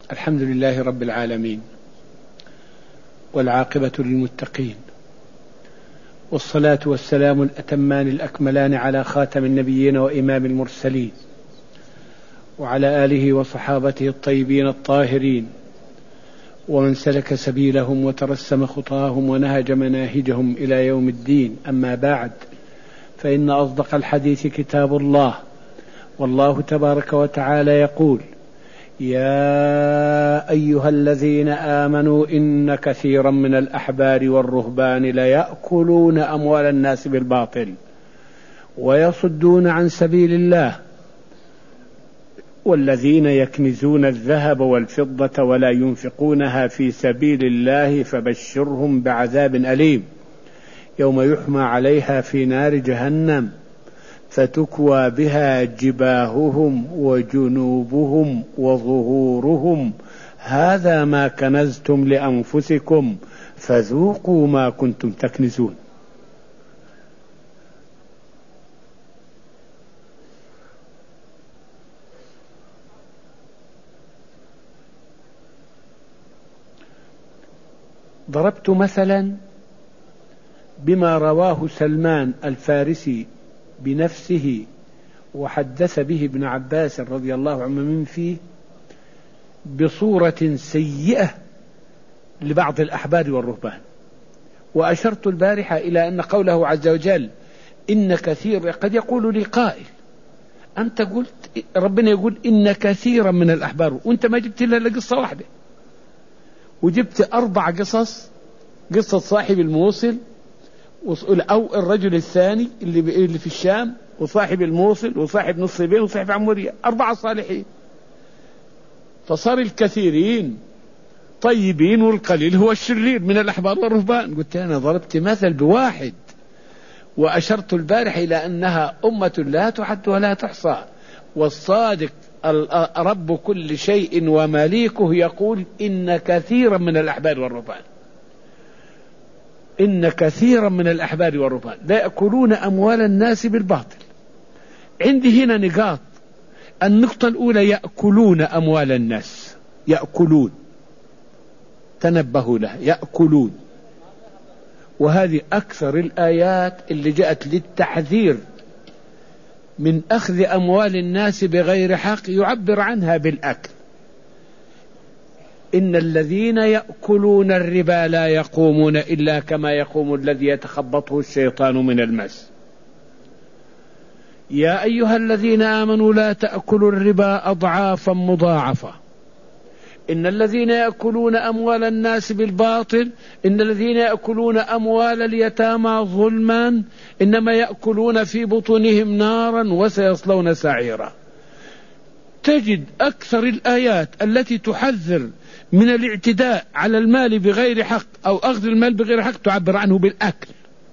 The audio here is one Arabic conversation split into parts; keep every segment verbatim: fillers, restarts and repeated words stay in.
الحمد لله رب العالمين، والعاقبة للمتقين، والصلاة والسلام الأتمان الأكملان على خاتم النبيين وإمام المرسلين، وعلى آله وصحابته الطيبين الطاهرين، ومن سلك سبيلهم وترسم خطاهم ونهج مناهجهم إلى يوم الدين. أما بعد، فإن أصدق الحديث كتاب الله، والله تبارك وتعالى يقول: يا أيها الذين آمنوا إن كثيرا من الأحبار والرهبان ليأكلون أموال الناس بالباطل ويصدون عن سبيل الله، والذين يكنزون الذهب والفضة ولا ينفقونها في سبيل الله فبشرهم بعذاب أليم يوم يحمى عليها في نار جهنم فتكوى بها جباههم وجنوبهم وظهورهم هذا ما كنزتم لأنفسكم فذوقوا ما كنتم تكنزون. ضربت مثلا بما رواه سلمان الفارسي بنفسه وحدث به ابن عباس رضي الله عنه من فيه بصورة سيئة لبعض الأحبار والرهبان. وأشرت البارحة إلى أن قوله عز وجل إن كثير، قد يقول لي قائل: أنت قلت ربنا يقول إن كثيرا من الأحبار، وأنت ما جبت إلا قصة واحدة، وجبت أربع قصص: قصة صاحب الموصل، أو الرجل الثاني اللي في الشام، وصاحب الموصل، وصاحب نصيبين، وصاحب عمورية، أربعة صالحين. فصار الكثيرين طيبين والقليل هو الشرير من الأحبار والرهبان. قلت أنا ضربت مثل بواحد، وأشرت البارح إلى أنها أمة لا تعد ولا تحصى، والصادق رب كل شيء ومليكه يقول إن كثيرا من الأحبار والرهبان إن كثيرا من الأحبار والرهبان لا يأكلون أموال الناس بالباطل. عندي هنا نقاط. النقطة الأولى: يأكلون أموال الناس، يأكلون، تنبهوا لها، يأكلون. وهذه أكثر الآيات اللي جاءت للتحذير من أخذ أموال الناس بغير حق، يعبر عنها بالأكل. إن الذين يأكلون الربا لا يقومون إلا كما يقوم الذي يتخبطه الشيطان من المس. يا أيها الذين آمنوا لا تأكلوا الربا أضعافا مضاعفة. إن الذين يأكلون أموال الناس بالباطل، إن الذين يأكلون أموال اليتامى ظلما إنما يأكلون في بطونهم نارا وسيصلون سعيرا. تجد أكثر الآيات التي تحذر من الاعتداء على المال بغير حق أو أخذ المال بغير حق تعبر عنه بالأكل.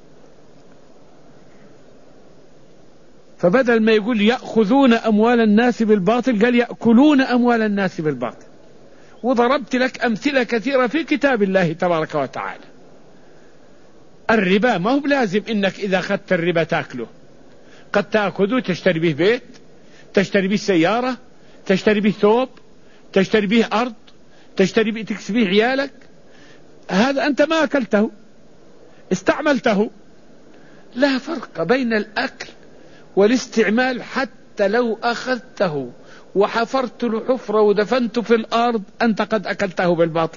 فبدل ما يقول يأخذون أموال الناس بالباطل قال يأكلون أموال الناس بالباطل. وضربت لك أمثلة كثيرة في كتاب الله تبارك وتعالى. الربا ما هو بلازم إنك إذا أخذت الربا تأكله، قد تأخذه تشتري به بيت، تشتري به سيارة، تشتري به ثوب، تشتري به أرض، تشتري به تكسب به عيالك. هذا أنت ما أكلته، استعملته. لا فرق بين الأكل والاستعمال. حتى لو أخذته وحفرت له حفرة ودفنته في الأرض أنت قد أكلته بالباطل.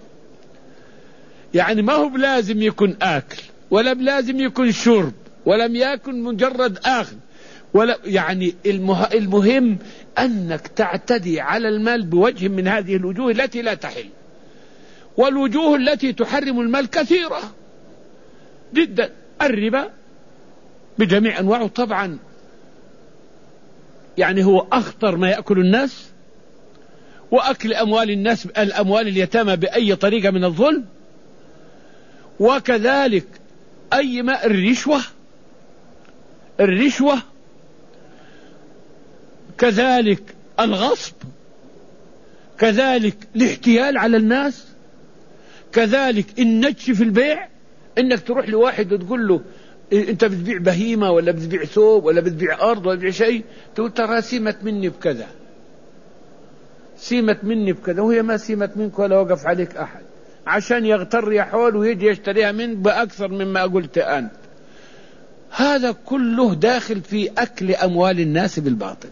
يعني ما هو بلازم يكون آكل، ولا بلازم يكون شرب، ولم يكن مجرد آخذ، ولا يعني المه... المهم أنك تعتدي على المال بوجه من هذه الوجوه التي لا تحل. والوجوه التي تحرم المال كثيرة جدا. الربا بجميع أنواعه طبعا يعني هو أخطر ما يأكل الناس، وأكل أموال الناس، الأموال اليتامى بأي طريقة من الظلم، وكذلك أي ما الرشوة الرشوة كذلك الغصب، كذلك الاحتيال على الناس، كذلك النجش في البيع. انك تروح لواحد وتقول له انت بتبيع بهيمة ولا بتبيع ثوب ولا بتبيع ارض ولا بتبيع شيء، تقول ترى سمت مني بكذا. سيمت مني بكذا وهي ما سيمت منك ولا وقف عليك أحد، عشان يغتر يا حول ويجي يشتريها من بأكثر مما قلت أنت. هذا كله داخل في أكل أموال الناس بالباطل.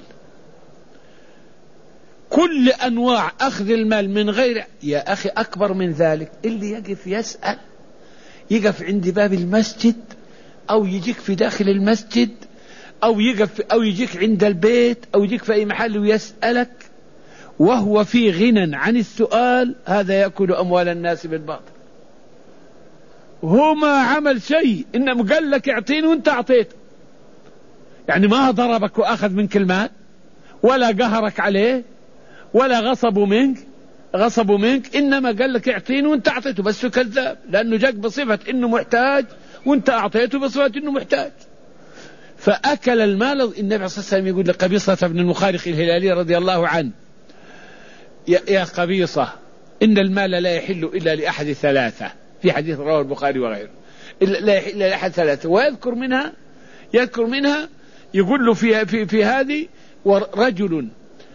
كل أنواع أخذ المال من غير، يا أخي أكبر من ذلك اللي يقف يسأل، يقف عند باب المسجد أو يجيك في داخل المسجد أو يقف أو يجيك عند البيت أو يجيك في أي محل ويسألك وهو في غنى عن السؤال، هذا يأكل أموال الناس بالباطل. هو ما عمل شيء، إنما قال لك اعطيني وانت اعطيته، يعني ما ضربك وأخذ منك المال ولا قهرك عليه ولا غصبوا منك غصبوا منك إنما قال لك اعطيني وانت اعطيته. بس كذاب، لأنه جاك بصفة إنه محتاج وانت اعطيته بصفة إنه محتاج، فأكل المال. النبي صلى الله عليه وسلم يقول لقبيصة بن المخارق الهلالي رضي الله عنه: يا, يا قبيصة، إن المال لا يحل إلا لأحد ثلاثة، في حديث رواه البخاري وغيره، لا يحل إلا لأحد ثلاثة، ويذكر منها يذكر منها يقول له في في في هذه: ورجل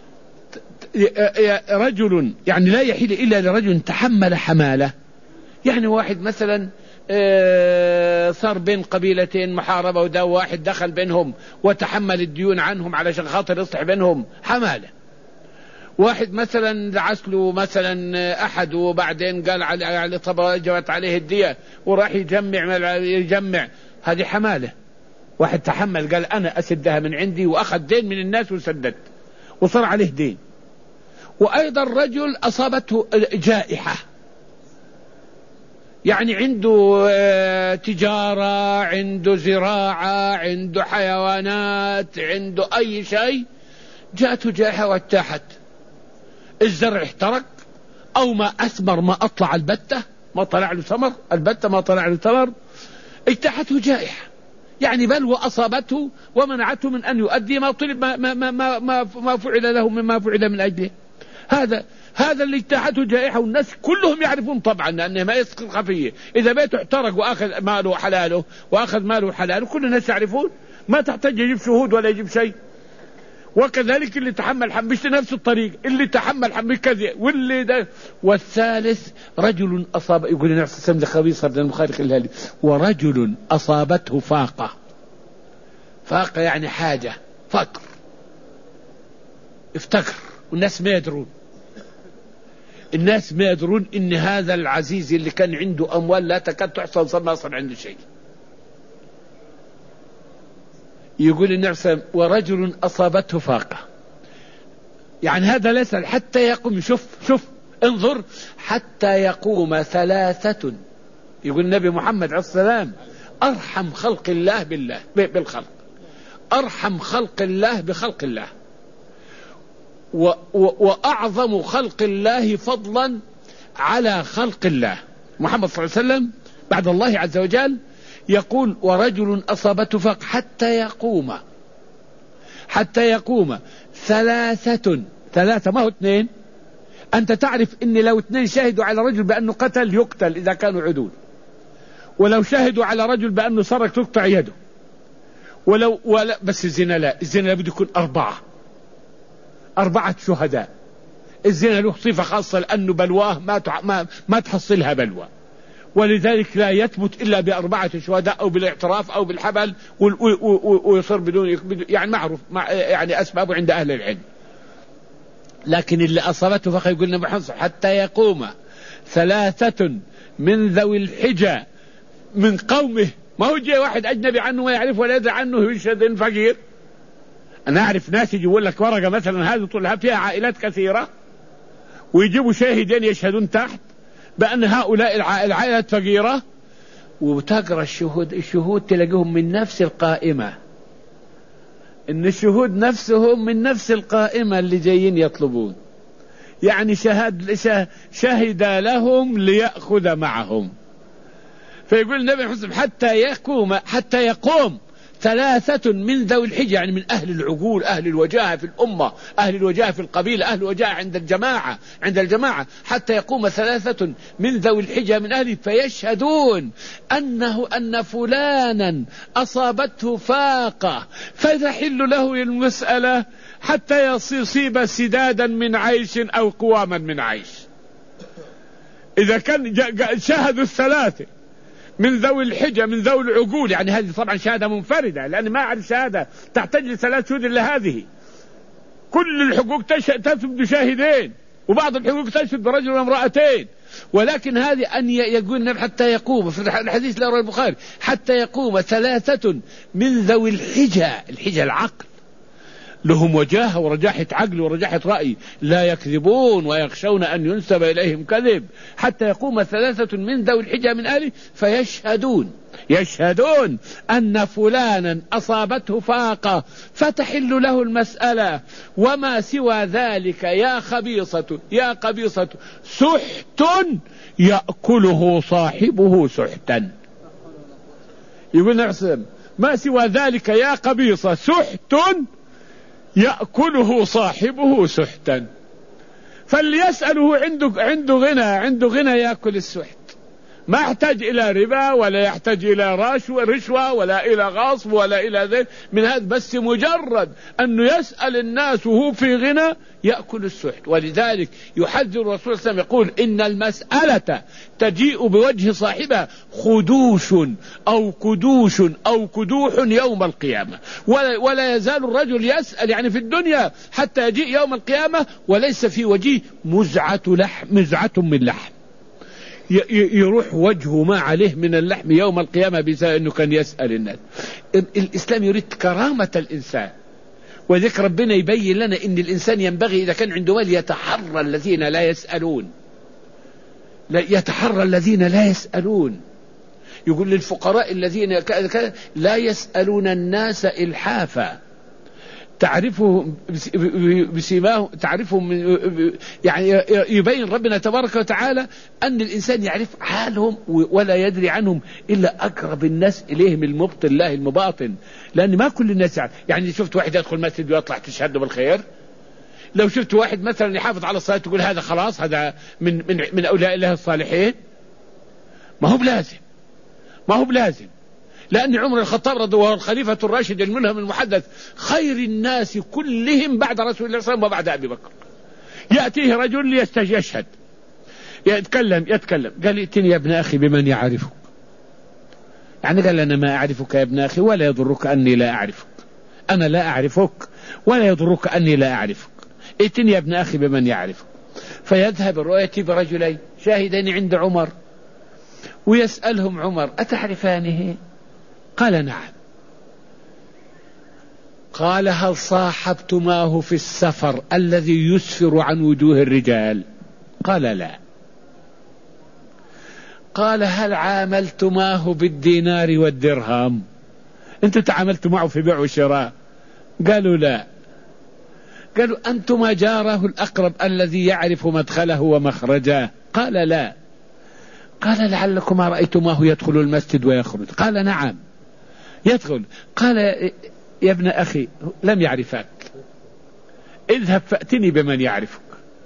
رجل يعني لا يحل إلا لرجل تحمل حمالة. يعني واحد مثلا صار بين قبيلتين محاربة، وده واحد دخل بينهم وتحمل الديون عنهم علشان خاطر يصلح بينهم، حمالة. واحد مثلا دعس له مثلا أحد وبعدين قال على طبعا جوت عليه الدية وراح يجمع يجمع هذه حمالة. واحد تحمل قال أنا أسدها من عندي وأخذ دين من الناس وسدد وصار عليه دين. وأيضا رجل أصابته جائحة، يعني عنده تجارة، عنده زراعة، عنده حيوانات، عنده أي شيء، جاءته جائحة واجتاحت، الزرع احترق أو ما أثمر، ما أطلع البتة، ما طلع له ثمر، البتة ما طلع له ثمر، اجتاحته جائحة، يعني بلوى أصابته ومنعته من أن يؤدي ما طلب ما, ما, ما, ما, ما فعل له مما فعل من أجله. هذا هذا اللي اجتاحته جائحة، والناس كلهم يعرفون طبعا أنه ما يسقط خفية. إذا بيته احترق وأخذ ماله حلاله وأخذ ماله حلاله كل الناس يعرفون، ما تحتاج يجيب شهود ولا يجيب شيء. وكذلك اللي تحمل حم مش نفس الطريق، اللي تحمل حم كذا واللي ده. والثالث رجل أصاب، يقول النبي صلى الله عليه وسلم لقبيصة بن المخارق الهلالي: ورجل أصابته فاقة. فاقة يعني حاجة، فقر، افتقر، والناس ما يدرون الناس ما يدرون إن هذا العزيز اللي كان عنده أموال لا تكاد تحصى صار ما صار عنده شيء. يقول النبي صلى الله عليه وسلم: ورجل أصابته فاقة، يعني هذا ليس حتى يقوم، شوف شوف انظر، حتى يقوم ثلاثة. يقول النبي محمد عليه السلام: أرحم خلق الله بالله بالخلق، أرحم خلق الله بخلق الله، و و وأعظم خلق الله فضلا على خلق الله محمد صلى الله عليه وسلم بعد الله عز وجل. يقول: ورجل أصابته فاقة حتى يقوم حتى يقوم ثلاثة ثلاثة ما هو اثنين. أنت تعرف إن لو اثنين شهدوا على رجل بأنه قتل يقتل إذا كانوا عدول، ولو شهدوا على رجل بأنه سرق تقطع يده، ولو ولا بس الزنا لا، الزنا لابد يكون أربعة أربعة شهداء. الزنا له صفة خاصة لأنه بلواه ما ما ما تحصلها بلوى، ولذلك لا يثبت إلا بأربعة شهداء أو بالاعتراف أو بالحبل، ويصير بدون يعني معروف يعني أسبابه عند أهل العلم. لكن اللي أصابته فخ يقولنا محمد حتى يقوم ثلاثة من ذوي الحجة من قومه. ما هو جاء واحد أجنبي عنه ما يعرف ولا يدري عنه يشهد فقير. أنا أعرف ناس يجيبوا لك ورقة مثلا هذه طولها فيها عائلات كثيرة ويجيبوا شاهدين يشهدون تحت بأن هؤلاء العائلات فقيرة، وتقرأ الشهود الشهود تلاقيهم من نفس القائمة، إن الشهود نفسهم من نفس القائمة اللي جايين يطلبون، يعني شهد شهد لهم ليأخذ معهم. فيقول النبي حسن حتى يقوم حتى يقوم ثلاثة من ذوي الحجة، يعني من أهل العقول، أهل الوجاهة في الأمة، أهل الوجاهة في القبيلة، أهل الوجاهة عند الجماعة عند الجماعة حتى يقوم ثلاثة من ذوي الحجة من أهله فيشهدون أنه أن فلانا أصابته فاقة، فتحل له المسألة حتى يصيب سدادا من عيش أو قواما من عيش. إذا كان شاهدوا الثلاثة من ذوي الحجة من ذوي العقول، يعني هذه طبعا شهادة منفردة، لأن ما عاد شهادة تحتاج لثلاث شهود إلا هذه. كل الحقوق تثبت شاهدين، وبعض الحقوق تثبت برجل وامرأتين، ولكن هذه أن يقول حتى يقوم في الحديث لا رواه البخاري حتى يقوم ثلاثة من ذوي الحجة. الحجة العقل، لهم وجاهة ورجاحة عقل ورجاحة رأي، لا يكذبون ويخشون أن ينسب إليهم كذب. حتى يقوم ثلاثة من ذوي الحجة من أهله فيشهدون يشهدون أن فلانا أصابته فاقة فتحل له المسألة، وما سوى ذلك يا خبيصة يا قبيصة سحت يأكله صاحبه سحتا. يقول نعسم ما سوى ذلك يا قبيصة سحت يأكله صاحبه سحتا. فليسأله عنده عنده غنى عنده غنى يأكل السحت، ما يحتاج إلى ربا ولا يحتاج إلى رشوة ولا إلى غصب ولا إلى ذلك من هذا، بس مجرد أنه يسأل الناس وهو في غنى يأكل السحت. ولذلك يحذر الرسول صلى الله عليه وسلم يقول إن المسألة تجيء بوجه صاحبها خدوش أو كدوش أو كدوح يوم القيامة، ولا, ولا يزال الرجل يسأل يعني في الدنيا حتى يجيء يوم القيامة وليس في وجهه مزعة لحم مزعة من لحم، يروح وجهه ما عليه من اللحم يوم القيامة بسبب أنه كان يسأل الناس. الإسلام يريد كرامة الإنسان، وذكر ربنا يبين لنا أن الإنسان ينبغي إذا كان عنده مال يتحرى الذين لا يسألون لا يتحرى الذين لا يسألون. يقول للفقراء الذين لا يسألون الناس إلحافا تعرفهم بسيماهم تعرفهم يعني يبين ربنا تبارك وتعالى أن الإنسان يعرف حالهم ولا يدري عنهم إلا أقرب الناس إليه من المبطن الله المباطن، لأن ما كل الناس يعني, يعني شفت واحد يدخل مسجد ويطلع تشهد بالخير، لو شفت واحد مثلا يحافظ على الصلاة تقول هذا خلاص هذا من من من أولياء الله الصالحين. ما هو بلازم ما هو بلازم لأن عمر الخطاب رضي الله عنه الخليفة الراشد الملهم المحدث خير الناس كلهم بعد رسول الله صلى الله عليه وسلم وبعد أبي بكر، يأتيه رجل يشهد يتكلم يتكلم قال ائتني يا ابن أخي بمن يعرفك، يعني قال أنا ما أعرفك يا ابن أخي ولا يضرك أني لا أعرفك، أنا لا أعرفك ولا يضرك أني لا أعرفك، ائتني يا ابن أخي بمن يعرفك. فيذهب الرؤية برجلين شاهدين عند عمر ويسألهم عمر أتعرفانه؟ قال نعم. قال هل صاحبتماه في السفر الذي يسفر عن وجوه الرجال؟ قال لا. قال هل عاملتماه بالدينار والدرهم؟ انتم تعاملتم معه في بيع وشراء؟ قالوا لا. قالوا أنتما جاره الأقرب الذي يعرف مدخله ومخرجه؟ قال لا. قال لعلكما رأيتماه يدخل المسجد ويخرج؟ قال نعم يدخل. قال يا ابن أخي لم يعرفك، اذهب فأتني بمن يعرفك.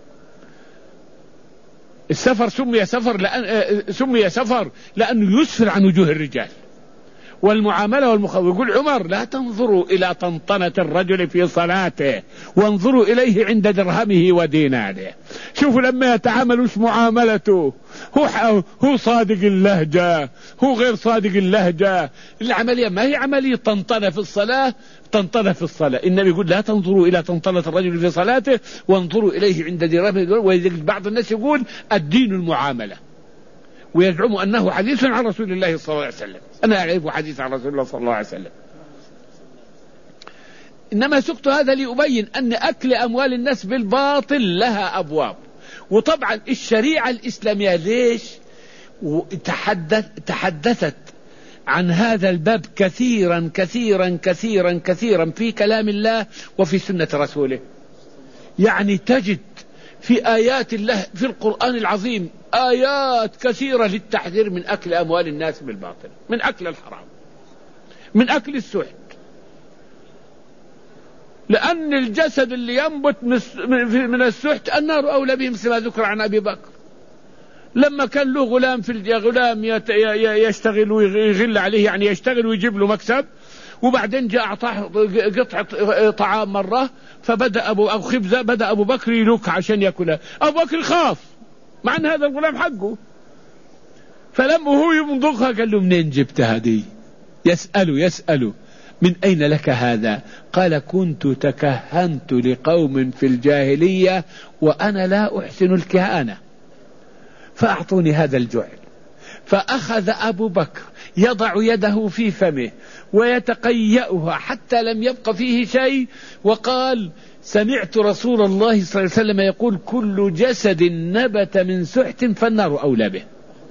السفر سمي سفر لأن سمي سفر لأنه يسفر عن وجوه الرجال والمعاملة والمخاطبة. يقول عمر لا تنظروا إلى طنطنة الرجل في صلاته وانظروا إليه عند درهمه وديناره. شوفوا لما يتعامل وش معاملته، هو هو صادق اللهجة هو غير صادق اللهجة. العملية ما هي عملية طنطنة في الصلاة طنطنة في الصلاة. النبي يقول لا تنظروا إلى طنطنة الرجل في صلاته وانظروا إليه عند درهمه. وبعض الناس يقول الدين المعاملة ويزعم أنه حديث عن رسول الله صلى الله عليه وسلم. أنا أعرف حديث عن رسول الله صلى الله عليه وسلم، إنما سقت هذا لأبين أن أكل أموال الناس بالباطل لها أبواب. وطبعا الشريعة الإسلامية ليش تحدث تحدثت عن هذا الباب كثيرا كثيرا كثيرا كثيرا في كلام الله وفي سنة رسوله. يعني تجد في آيات الله في القرآن العظيم آيات كثيرة للتحذير من أكل أموال الناس بالباطل، من أكل الحرام، من أكل السحت. لأن الجسد اللي ينبت من السحت النار أولى به، مثل ما ذكر عن أبي بكر لما كان له غلام في غلام يشتغل ويغل عليه، يعني يشتغل ويجيب له مكسب، وبعدين جاء أعطاه قطعة طعام مرة، فبدأ أبو أو خبزة، بدأ أبو بكر يلوك عشان يأكلها. أبو بكر خاف مع أن هذا الغلام حقه، فلما هو يمضغها قال له منين جبت هذه؟ يسأله يسأله من أين لك هذا؟ قال كنت تكهنت لقوم في الجاهلية وأنا لا أحسن الكهانة فأعطوني هذا الجعل. فأخذ أبو بكر يضع يده في فمه ويتقيأها حتى لم يبق فيه شيء، وقال سمعت رسول الله صلى الله عليه وسلم يقول كل جسد نبت من سحت فالنار أولى به.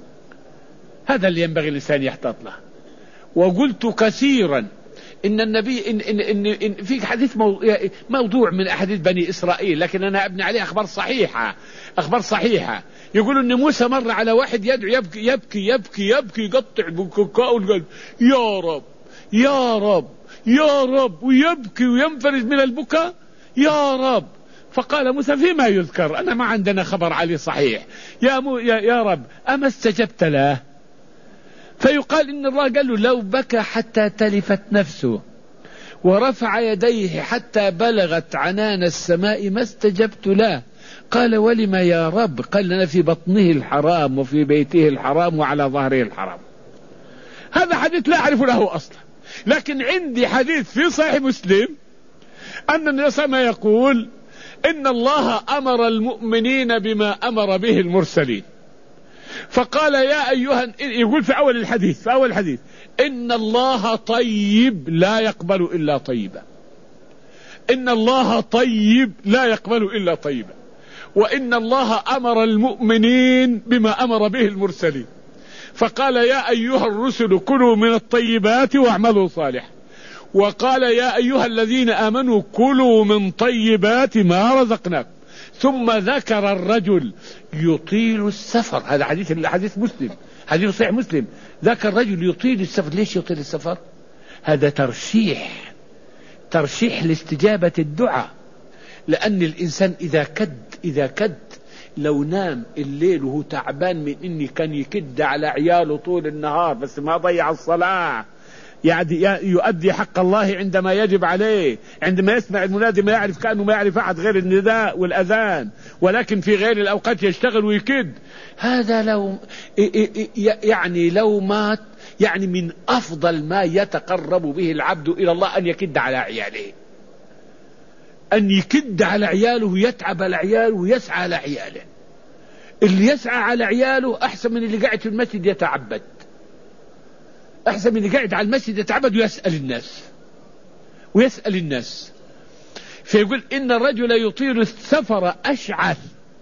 هذا اللي ينبغي الإنسان يحتاط له. وقلت كثيرا إن النبي إن, إن, إن, إن في حديث موضوع من أحاديث بني إسرائيل، لكن أنا أبني عليه أخبار صحيحة أخبار صحيحة يقول إن موسى مر على واحد يدعو يبكي يبكي يبكي يبكي يقطع بكاء والقلب يا رب يا رب يا رب، ويبكي وينفرج من البكاء يا رب. فقال موسى فيما يذكر؟ أنا ما عندنا خبر عليه صحيح يا, مو يا, يا رب أما استجبت له؟ فيقال إن الله قال له لو بكى حتى تلفت نفسه ورفع يديه حتى بلغت عنان السماء ما استجبت له. قال ولما يا رب؟ قال لنا في بطنه الحرام وفي بيته الحرام وعلى ظهره الحرام. هذا حديث لا أعرف له أصلا، لكن عندي حديث في صحيح مسلم أن النبي صلى الله عليه وسلم يقول إن الله أمر المؤمنين بما أمر به المرسلين. فقال يا أيها، يقول في أول الحديث في أول الحديث إن الله طيب لا يقبل إلا طيبا، إن الله طيب لا يقبل إلا طيبا، وإن الله أمر المؤمنين بما أمر به المرسلين. فقال يا أيها الرسل كلوا من الطيبات واعملوا صالحا، وقال يا أيها الذين آمنوا كلوا من طيبات ما رزقناكم. ثم ذكر الرجل يطيل السفر، هذا حديث حديث مسلم حديث صحيح مسلم، ذكر رجل يطيل السفر. ليش يطيل السفر؟ هذا ترشيح ترشيح لاستجابة الدعاء، لأن الإنسان إذا كد إذا كد لو نام الليل وهو تعبان من إني كان يكد على عياله طول النهار بس ما ضيع الصلاة، يعني يؤدي حق الله عندما يجب عليه، عندما يسمع المنادي ما يعرف كأنه ما يعرف أحد غير النداء والأذان، ولكن في غير الأوقات يشتغل ويكد. هذا لو يعني لو مات، يعني من أفضل ما يتقرب به العبد إلى الله أن يكد على عياله، أن يكد على عياله ويتعب على عياله ويسعى على عياله. اللي يسعى على عياله أحسن من اللي قاعد في المسجد يتعبد، أحسن من اللي قاعد على المسجد يتعبد ويسأل الناس ويسأل الناس. فيقول إن الرجل يطيل السفر أشعث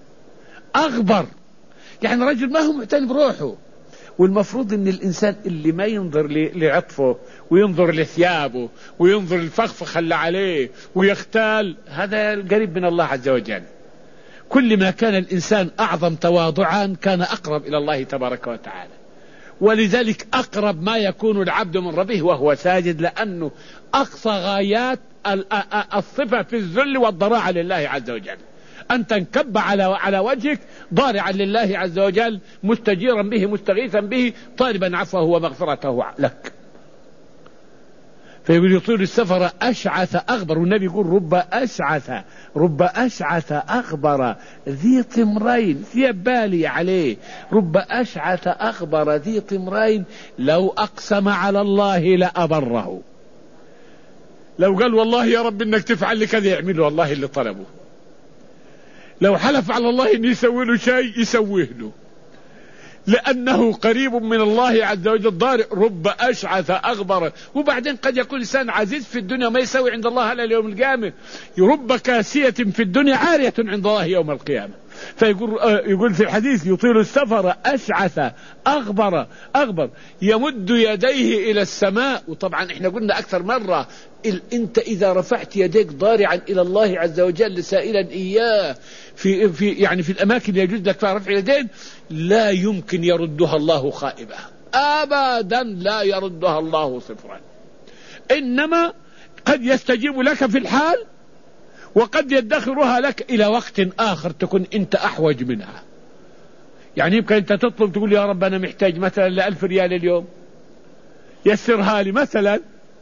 أغبر، يعني رجل ما هو معتني بروحه. والمفروض ان الانسان اللي ما ينظر لعطفه وينظر لثيابه وينظر للفخفخ اللي عليه ويختال، هذا القريب من الله عز وجل. كل ما كان الانسان اعظم تواضعا كان اقرب الى الله تبارك وتعالى. ولذلك اقرب ما يكون العبد من ربه وهو ساجد، لانه اقصى غايات الصفة في الذل والضراعة لله عز وجل، أن تنكب على على وجهك ضارعا لله عز وجل، مستجيرا به مستغيثا به، طالبا عفوه ومغفرته لك. فيقول يطيل السفر أشعث أغبر، والنبي يقول رب أشعث رب أشعث أغبر ذي طمرين، ثياب بالي عليه، رب أشعث أغبر ذي طمرين لو أقسم على الله لأبره. لو قال والله يا رب إنك تفعل لي كذا يعمل والله اللي طلبه، لو حلف على الله إن يسوي له شيء يسويه له، لأنه قريب من الله عز وجل. ضارع رب أشعث أغبر. وبعدين قد يكون إنسان عزيز في الدنيا ما يسوي عند الله إلا اليوم القيامة، رب كاسية في الدنيا عارية عند الله يوم القيامة. فيقول يقول في الحديث يطيل السفر أشعث أغبر أغبر يمد يديه إلى السماء. وطبعا احنا قلنا أكثر مرة، انت إذا رفعت يديك ضارعا إلى الله عز وجل سائلا إياه في في يعني في الأماكن اللي يجوز لك فيها رفع يدين، لا يمكن يردها الله خائبة أبدا، لا يردها الله صفرا. إنما قد يستجيب لك في الحال، وقد يدخرها لك إلى وقت آخر تكون أنت أحوج منها. يعني يمكن أنت تطلب تقول يا رب أنا محتاج مثلا لألف ريال اليوم، يسرها لي مثلا،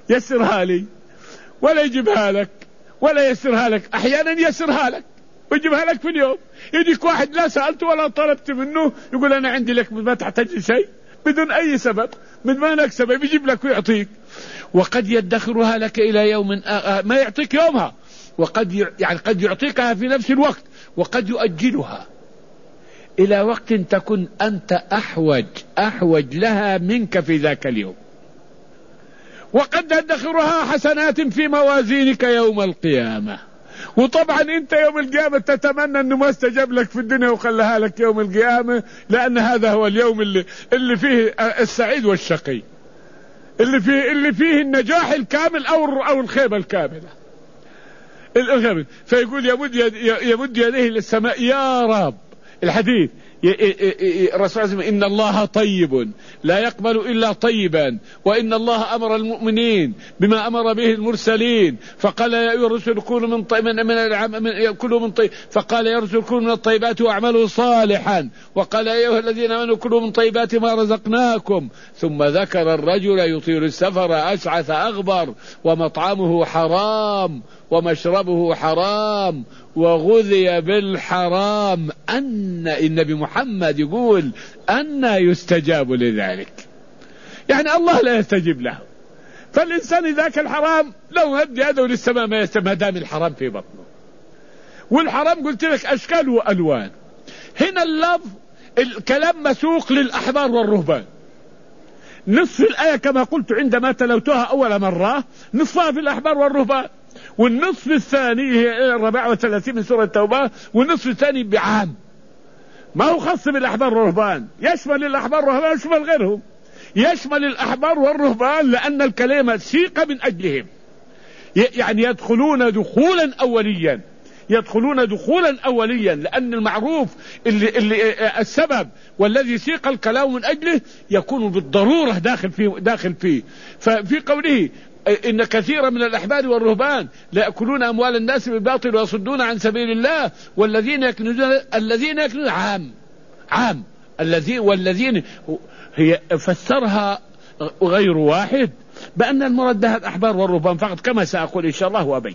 يسرها لي ولا يجيبها لك ولا يسرها لك، أحيانا يسرها لك ويجيبها لك في اليوم. يجيك واحد لا سألته ولا طلبت منه يقول أنا عندي لك ما تحتاج شيء بدون أي سبب، من ما لك سبب يجيب لك ويعطيك. وقد يدخرها لك إلى يوم ما يعطيك يومها، وقد يعني قد يعطيكها في نفس الوقت، وقد يؤجلها إلى وقت تكون أنت أحوج أحوج لها منك في ذاك اليوم. وقد يدخرها حسنات في موازينك يوم القيامة. وطبعا انت يوم القيامة تتمنى انه ما استجاب لك في الدنيا وخلها لك يوم القيامة، لان هذا هو اليوم اللي, اللي فيه السعيد والشقي، اللي فيه, اللي فيه النجاح الكامل او, أو الخيبة الكاملة. فيقول يمد يمد يديه للسماء يا رب. الحديث الرسول صلى الله عليه وسلم إن الله طيب لا يقبل إلا طيبا، وإن الله أمر المؤمنين بما أمر به المرسلين، فقال يا أيها الرسل كونوا من طيب من من كلوا من طيب فقال يا رسل كونوا من الطيبات واعملوا صالحا، وقال يا أيها الذين آمنوا كلوا من طيبات ما رزقناكم، ثم ذكر الرجل يطيل السفر أشعث أغبر ومطعمه حرام ومشربه حرام وغذي بالحرام، أن النبي محمد يقول أن يستجاب لذلك، يعني الله لا يستجيب له. فالإنسان ذاك الحرام لو هد يده للسماء ما يستمع ما دام الحرام في بطنه. والحرام قلت لك أشكال وألوان. هنا اللفظ الكلام مسوق للأحبار والرهبان. نصف الآية كما قلت عندما تلوتها أول مرة نصفها في الأحبار والرهبان، والنصف الثاني هي الرابعة والثلاثين من سورة التوبة، والنصف الثاني بعام ما هو خاص بالأحبار والرهبان، يشمل الأحبار والرهبان ويشمل غيرهم، يشمل الأحبار والرهبان لأن الكلمة سيق من أجلهم، يعني يدخلون دخولا أوليا يدخلون دخولا أوليا لأن المعروف اللي, اللي السبب والذي سيق الكلام من أجله يكون بالضرورة داخل فيه, داخل فيه. ففي قوله إن كثيرا من الأحبار والرهبان لا يأكلون أموال الناس بالباطل ويصدون عن سبيل الله والذين يكنزون الذين يكنزون عام عام الذين والذين هي فسرها غير واحد بأن المراد بها الأحبار والرهبان فقط كما سأقول إن شاء الله وأبين.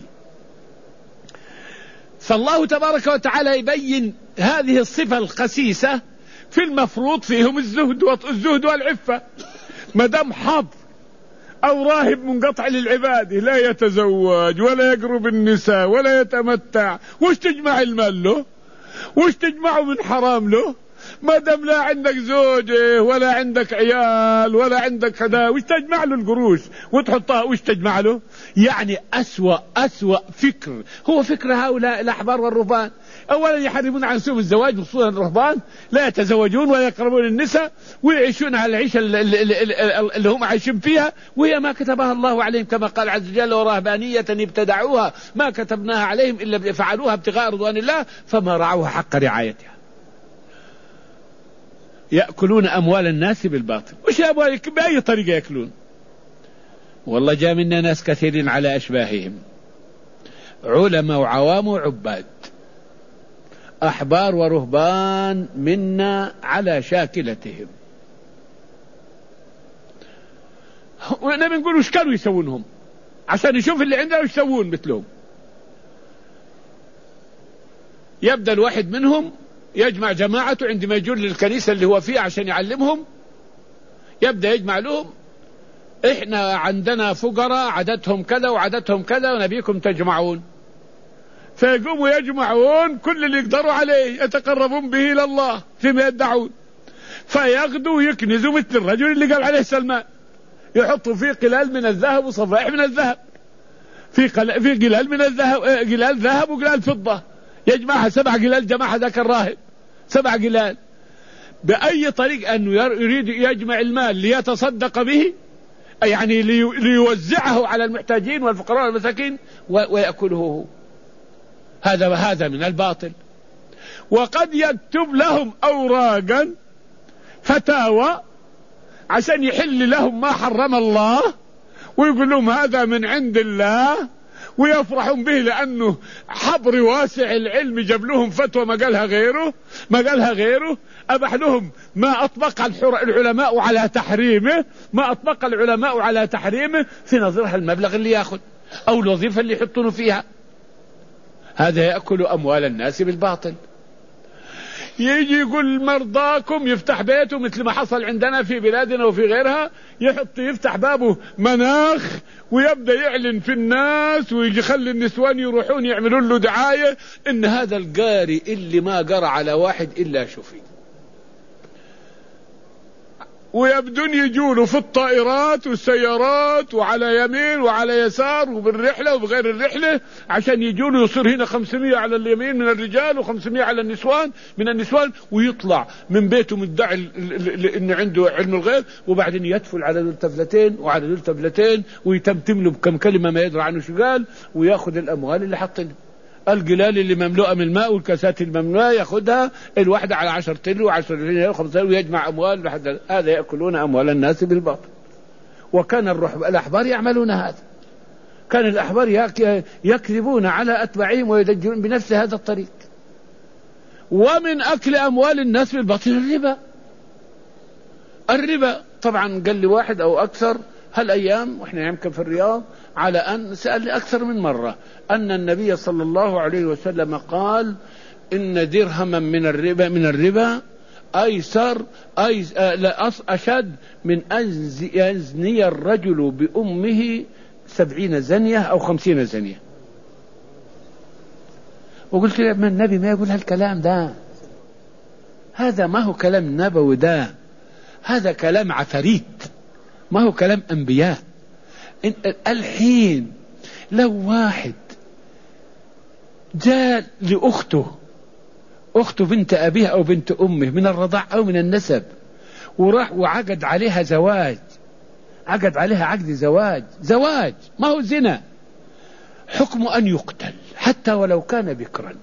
فالله تبارك وتعالى يبين هذه الصفة الخسيسة في المفروض فيهم الزهد والزهد والعفة. مدام حظ أو راهب منقطع للعبادة لا يتزوج ولا يقرب النساء ولا يتمتع، وش تجمع المال له؟ وش تجمعه من حرام له؟ ما دام لا عندك زوجة ولا عندك عيال ولا عندك كذا، وش تجمع له القروش وتحطها؟ وش تجمع له؟ يعني أسوأ أسوأ فكر هو فكر هؤلاء الأحبار والرهبان. أولا يحرمون عن سوء الزواج، خصوصا الرهبان لا يتزوجون ولا يقربون النساء ويعيشون على العيشة اللي هم عايشين فيها وهي ما كتبها الله عليهم، كما قال عز وجل ورهبانية ابتدعوها ما كتبناها عليهم إلا فعلوها ابتغاء رضوان الله فما رعوها حق رعايتها. يأكلون أموال الناس بالباطل. وش أموال بأي طريقة يأكلون؟ والله جاء منا ناس كثيرين على أشباههم، علماء وعوام وعباد، أحبار ورهبان منا على شاكلتهم. وإحنا بنقول وش كانوا يسوونهم عشان يشوف اللي عندنا وش يسوون مثلهم. يبدأ الواحد منهم يجمع جماعته عندما يجون للكنيسة اللي هو فيها عشان يعلمهم، يبدأ يجمع لهم إحنا عندنا فقراء عددهم كذا وعددهم كذا ونبيكم تجمعون، فيقوموا يجمعون كل اللي يقدروا عليه يتقربون به إلى الله فيما يدعون، فيغدوا يكنزوا مثل الرجل اللي قال عليه سلمان، يحطوا فيه قلال من الذهب وصفائح من الذهب، في في قلال من الذهب قلال ذهب وقلال فضة، يجمعها سبع قلال جمعها ذاك الراهب سبع قلال. بأي طريق أنه يريد يجمع المال ليتصدق به، يعني ليوزعه على المحتاجين والفقراء والمساكين ويأكله هو. هذا هذا من الباطل. وقد يكتب لهم أوراقا فتاوى عشان يحل لهم ما حرم الله ويقول لهم هذا من عند الله ويفرحون به لأنه حبر واسع العلم جاب لهم فتوى ما قالها غيره ما قالها غيره أبح لهم ما أطبق العلماء على تحريمه ما أطبق العلماء على تحريمه في نظرها المبلغ اللي يأخذ أو الوظيفة اللي يحطونه فيها. هذا يأكل أموال الناس بالباطل. يجي يقول مرضاكم، يفتح بيته مثل ما حصل عندنا في بلادنا وفي غيرها، يحط يفتح بابه مناخ ويبدأ يعلن في الناس ويجي يخلي النسوان يروحون يعملون له دعاية إن هذا القارئ اللي ما قرأ على واحد إلا شفي، ويبدون يجوله في الطائرات والسيارات وعلى يمين وعلى يسار وبالرحلة وبغير الرحلة عشان يجوله، يصير هنا خمسمية على اليمين من الرجال وخمسمية على النسوان من النسوان، ويطلع من بيته مدعي إنه عنده علم الغيب، وبعدين يدفل على ذول تفلتين وعلى ذول تفلتين ويتمتم له بكم كلمة ما يدري عنه شو قال، وياخذ الأموال اللي حطني القلال اللي مملوءة من الماء والكاسات المملوءة ياخذها الواحدة على عشر تلو وعشر تلو وخمسة ويجمع أموال لحد هذا. يأكلون أموال الناس بالباطل. وكان الأحبار يعملون هذا، كان الأحبار يكذبون على أتباعهم ويدجون بنفس هذا الطريق. ومن أكل أموال الناس بالباطل الربا. الربا طبعا قال لي واحد أو أكثر هالأيام وإحنا يمكن في الرياض على أن سألني أكثر من مرة أن النبي صلى الله عليه وسلم قال إن درهما من الربا من الربا أيسر أيس أشد من أن يزني الرجل بأمه سبعين زنية أو خمسين زنية. وقلت له من النبي ما يقول هالكلام ده، هذا ما هو كلام نبوي، ده هذا كلام عفاريت، ما هو كلام أنبياء. الحين لو واحد جاء لأخته، أخته بنت أبيها أو بنت أمه من الرضاع أو من النسب، وراح وعقد عليها زواج، عقد عليها عقد زواج، زواج ما هو زنا، حكمه أن يقتل حتى ولو كان بكرا.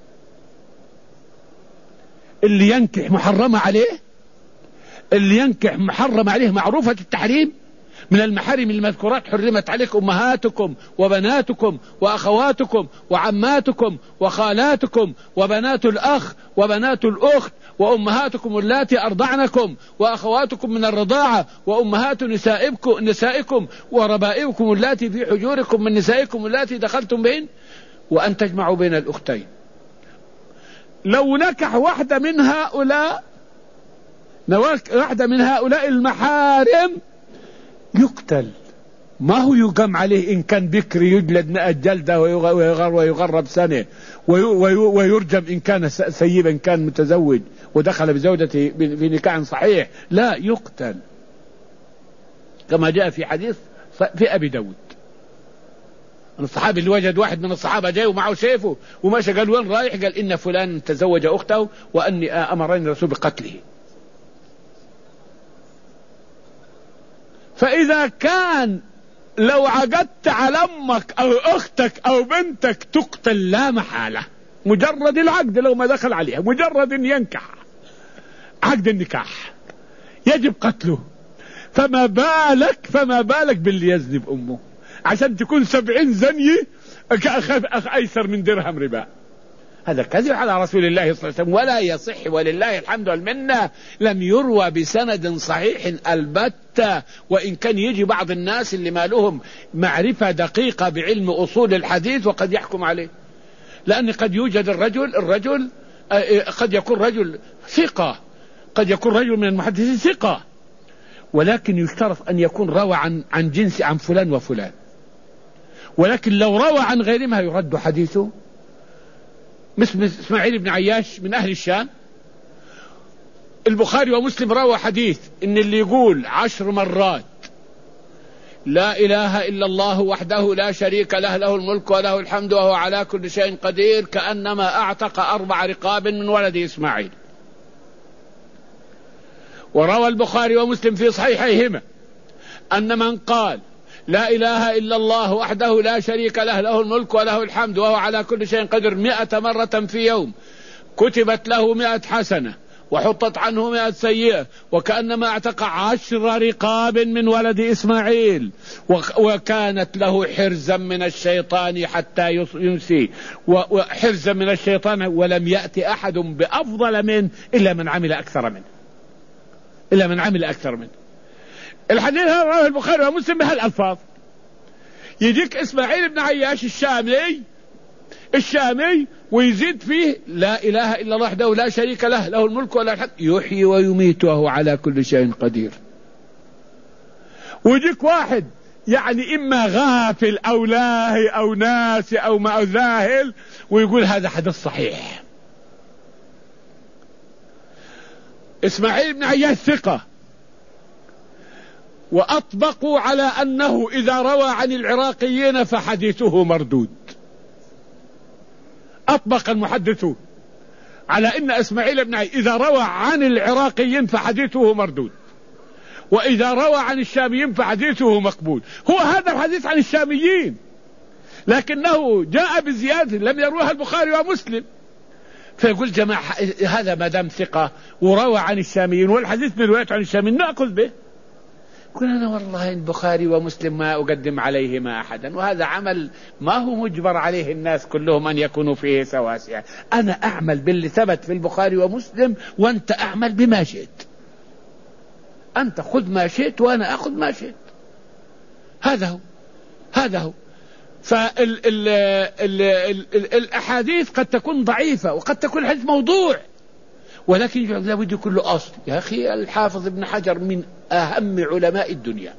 اللي ينكح محرمة عليه، اللي ينكح محرم عليه معروفة التحريم. من المحارم المذكورات حرمت عليكم أمهاتكم وبناتكم وأخواتكم وعماتكم وخالاتكم وبنات الأخ وبنات الأخت وأمهاتكم اللاتي أرضعنكم وأخواتكم من الرضاعة وأمهات نسائكم, نسائكم وربائبكم اللاتي في حجوركم من نسائكم اللاتي دخلتم بهن وأن تجمعوا بين الأختين. لو نكح واحدة من هؤلاء واحدة من هؤلاء المحارم يقتل، ما هو يقام عليه إن كان بكر يجلد مئة جلدة ويغرب سنة ويرجم إن كان سيبا إن كان متزوج ودخل بزوجته في نكاح صحيح، لا يقتل كما جاء في حديث في أبي داود. الصحابي اللي وجد واحد من الصحابة جاي ومعه سيفه وماشي قال وين رايح؟ قال إن فلان تزوج أخته وأني أمرني الرسول بقتله. فإذا كان لو عقدت على أمك أو أختك أو بنتك تقتل لا محالة، مجرد العقد لو ما دخل عليها، مجرد أن ينكح عقد النكاح يجب قتله. فما بالك فما بالك باللي يزني بأمه عشان تكون سبعين زنية أيسر من درهم ربا. هذا كذب على رسول الله صلى الله عليه وسلم ولا يصح، ولله الحمد والمنة لم يروى بسند صحيح البتة. وإن كان يجي بعض الناس اللي ما لهم معرفة دقيقة بعلم أصول الحديث وقد يحكم عليه، لأن قد يوجد الرجل الرجل قد يكون رجل ثقة، قد يكون رجل من المحدثين ثقة، ولكن يشترط أن يكون روى عن عن جنس عن فلان وفلان. ولكن لو روى عن غيرها يرد حديثه. مثل إسماعيل بن عياش من أهل الشام، البخاري ومسلم روى حديث إن اللي يقول عشر مرات لا إله إلا الله وحده لا شريك له له الملك وله الحمد وهو على كل شيء قدير كأنما أعتق أربع رقاب من ولد إسماعيل. وروى البخاري ومسلم في صحيحيهما أن من قال لا إله إلا الله وحده لا شريك له له الملك وله الحمد وهو على كل شيء قدير مئة مرة في يوم كتبت له مئة حسنة وحطت عنه مئة سيئة وكأنما اعتق عشر رقاب من ولد إسماعيل، وكانت له حرزا من الشيطان حتى يمسي، وحرزا من الشيطان، ولم يأتي أحد بأفضل منه إلا من عمل أكثر منه إلا من عمل أكثر منه. الحديث هذا رواه البخاري ومسلم بهالألفاظ. يجيك إسماعيل بن عياش الشامي الشامي ويزيد فيه لا إله إلا الله وحده لا شريك له، له الملك وله الحمد يحيي ويميت وهو على كل شيء قدير. ويجيك واحد يعني إما غافل أو لاهي أو ناسي أو ما أو ذاهل ويقول هذا حديث صحيح. إسماعيل بن عياش ثقة، وأطبقوا على أنه إذا روى عن العراقيين فحديثه مردود. أطبق المحدثون على أن إسماعيل بن عياش إذا روى عن العراقيين فحديثه مردود، وإذا روى عن الشاميين فحديثه مقبول. هو هذا الحديث عن الشاميين، لكنه جاء بزيادة لم يروها البخاري ومسلم، فيقول جماعة هذا ما دام ثقة وروى عن الشاميين والحديث من رواية عن الشاميين نأخذ به. قل أنا والله البخاري ومسلم ما أقدم عليهما أحدا، وهذا عمل ما هو مجبر عليه الناس كلهم أن يكونوا فيه سواسية. أنا أعمل باللي ثبت في البخاري ومسلم وأنت أعمل بما شئت، أنت خذ ما شئت وأنا أخذ ما شئت. هذا هو هذا هو فالأحاديث قد تكون ضعيفة وقد تكون الحديث موضوع، ولكن لا بد كله أصل. يا أخي الحافظ ابن حجر من أهم علماء الدنيا،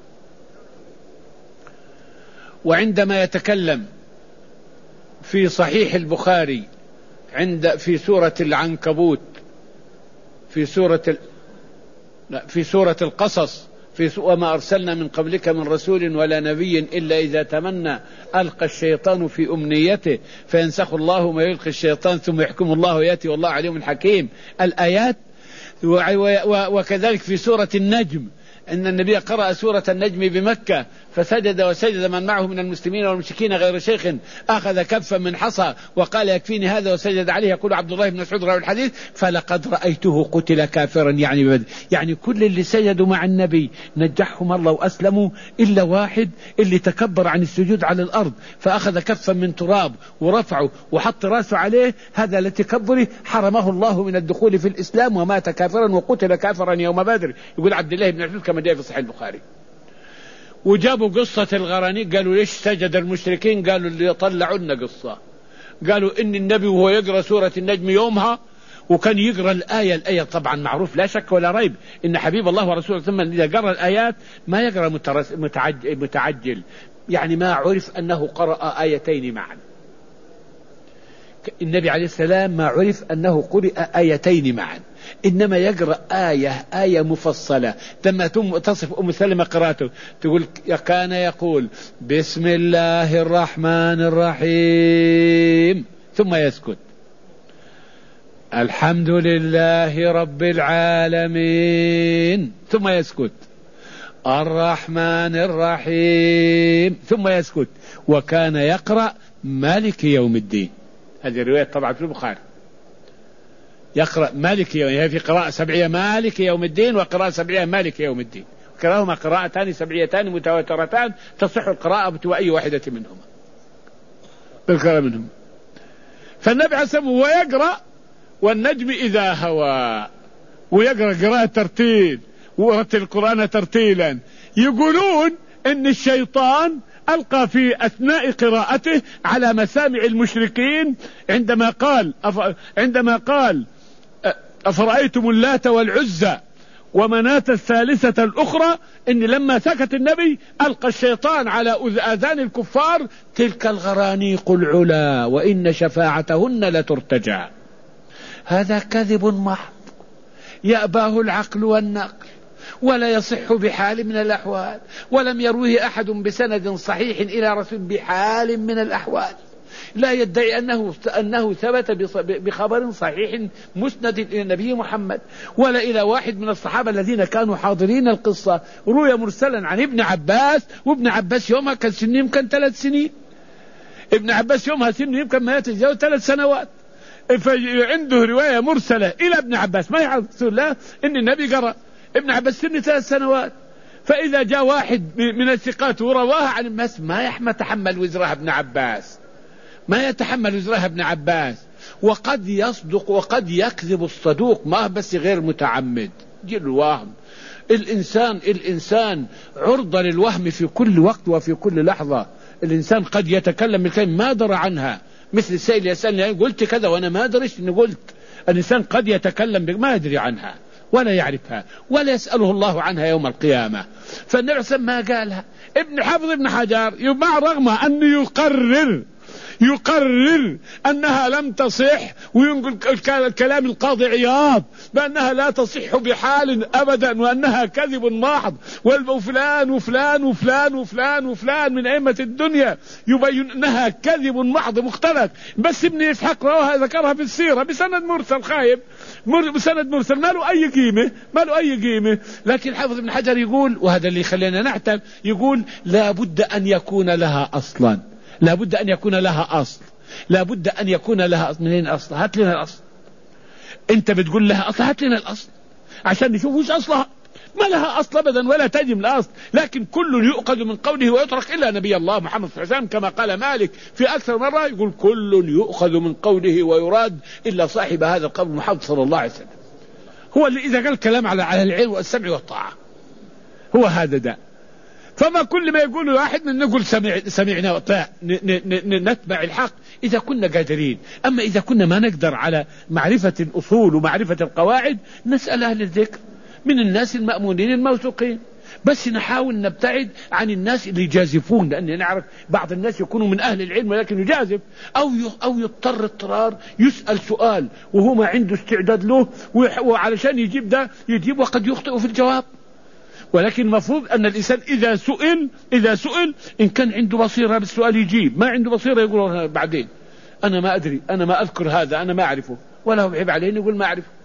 وعندما يتكلم في صحيح البخاري عند في سورة العنكبوت في سورة ال... لا في سورة القصص في سورة وما أرسلنا من قبلك من رسول ولا نبي إلا إذا تمنى ألقى الشيطان في أمنيته فينسخ الله ما يلقي الشيطان ثم يحكم الله يأتي والله عليم حكيم الآيات. وكذلك في سورة النجم أن النبي قرأ سورة النجم بمكة فسجد وسجد من معه من المسلمين والمشركين غير شيخ أخذ كفا من حصى وقال يكفيني هذا وسجد عليه. يقول عبد الله بن مسعود راوي الحديث فلقد رأيته قتل كافرا يعني ببدر. يعني كل اللي سجدوا مع النبي نجحهم الله وأسلموا إلا واحد اللي تكبر عن السجود على الأرض فأخذ كفا من تراب ورفعه وحط راسه عليه، هذا لتكبره حرمه الله من الدخول في الإسلام ومات كافرا وقتل كافرا يوم بدر. يقول عبد الله بن مسعود كما جاء في صحيح البخاري. وجابوا قصة الغرانيق قالوا ليش سجد المشركين؟ قالوا اللي يطلعوا لنا قصة. قالوا إن النبي وهو يقرأ سورة النجم يومها وكان يقرأ الآية الآية طبعا معروف لا شك ولا ريب إن حبيب الله ورسوله ثم إذا قرأ الآيات ما يقرأ متعجل، يعني ما عرف أنه قرأ آيتين معا. النبي عليه السلام ما عرف أنه قرأ آيتين معا، إنما يقرأ آية آية مفصلة. لما تصف أم سلمة قراءته تقول كان يقول بسم الله الرحمن الرحيم ثم يسكت، الحمد لله رب العالمين ثم يسكت، الرحمن الرحيم ثم يسكت، وكان يقرأ مالك يوم الدين. هذه الرواية طبعا في البخاري. يقرأ مالك يوم، هي في قراءة سبعية مالك يوم الدين وقراءة سبعية مالك يوم الدين، كلاهما قراءتان سبعيتان متواترتان تصح القراءة بأي واحدة منهما بالكلام منهم. فالنبي عليه الصلاة والسلام هو يقرأ والنجم إذا هوى ويقرأ قراءة ترتيل ورتل القرآن ترتيلا. يقولون إن الشيطان ألقى في أثناء قراءته على مسامع المشركين عندما قال عندما قال أفرأيتم اللات والعزى ومناة الثالثة الأخرى، إن لما سكت النبي ألقى الشيطان على آذان الكفار تلك الغرانيق العلا وإن شفاعتهن لترتجى. هذا كذب محض يأباه العقل والنقل ولا يصح بحال من الأحوال، ولم يروه أحد بسند صحيح إلى رسول بحال من الأحوال. لا يدعي أنه, أنه ثبت بخبر صحيح مسند إلى النبي محمد ولا إلى واحد من الصحابة الذين كانوا حاضرين القصة. روي مرسلا عن ابن عباس، وابن عباس يومها كان سنه يمكن ثلاث سنين، ابن عباس يومها سنه يمكن ما يتجاوز ثلاث سنوات. فعنده رواية مرسلة إلى ابن عباس ما يعرف رسول الله إن النبي قرأ ابن عباس سن ثلاث سنوات، فإذا جاء واحد من الثقات ورواها عن الناس ما يحمل تحمل وزرها ابن عباس، ما يتحمل وزرها ابن عباس. وقد يصدق وقد يكذب الصدوق، ما بس غير متعمد، جل الوهم. الإنسان الإنسان عرضة للوهم في كل وقت وفي كل لحظة. الإنسان قد يتكلم بالكلمة ما درى عنها، مثل السائل يسألني قلت كذا وأنا ما أدريش إني قلت. الإنسان قد يتكلم ما يدري عنها ولا يعرفها ولا يسأله الله عنها يوم القيامة. فالنبي ما قالها. ابن حافظ ابن حجر مع رغم أنه يقرر يقرر أنها لم تصح، وينقل الكلام القاضي عياض بأنها لا تصح بحال أبدا وأنها كذب محض، وفلان وفلان وفلان وفلان وفلان من أئمة الدنيا يبين أنها كذب محض مختلف. بس ابن إسحاق رواها ذكرها في السيرة بسند مرسل خايب، بسند مرسل ما له أي قيمة ما له أي قيمة. لكن حافظ ابن حجر يقول، وهذا اللي خلينا نعتم، يقول لا بد أن يكون لها أصلا، لا بد أن يكون لها أصل، لا بد أن يكون لها أصل. منين أصل؟ هات لنا الأصل. أنت بتقول لها أصل، هات لنا الأصل عشان نشوف وش أصلها. ما لها أصل أبدا ولا تجم الأصل، لكن كل يؤخذ من قوله ويترك إلا نبي الله محمد صلى الله عليه وسلم، كما قال مالك في أكثر مرة، يقول كل يؤخذ من قوله ويراد إلا صاحب هذا القول محمد صلى الله عليه وسلم، هو اللي إذا قال كلام على على العلم والسمع والطاعة، هو هذا ده. فما كل ما يقول واحد من نقول سمع سمعنا وطاع، نتبع الحق إذا كنا قادرين. أما إذا كنا ما نقدر على معرفة الأصول ومعرفة القواعد نسأل أهل الذكر من الناس المأمونين الموثوقين، بس نحاول نبتعد عن الناس اللي يجازفون، لأن نعرف بعض الناس يكونوا من أهل العلم ولكن يجازف، أو أو يضطر اضطرار يسأل سؤال وهو ما عنده استعداد له، وعلشان يجيب ده يجيب وقد يخطئ في الجواب. ولكن المفروض أن الإنسان إذا سئل إذا سئل إن كان عنده بصيرة بالسؤال يجيب، ما عنده بصيرة يقول بعدين أنا ما أدري، أنا ما أذكر هذا، أنا ما أعرفه، ولا هو بعيب عليه يقول ما أعرفه.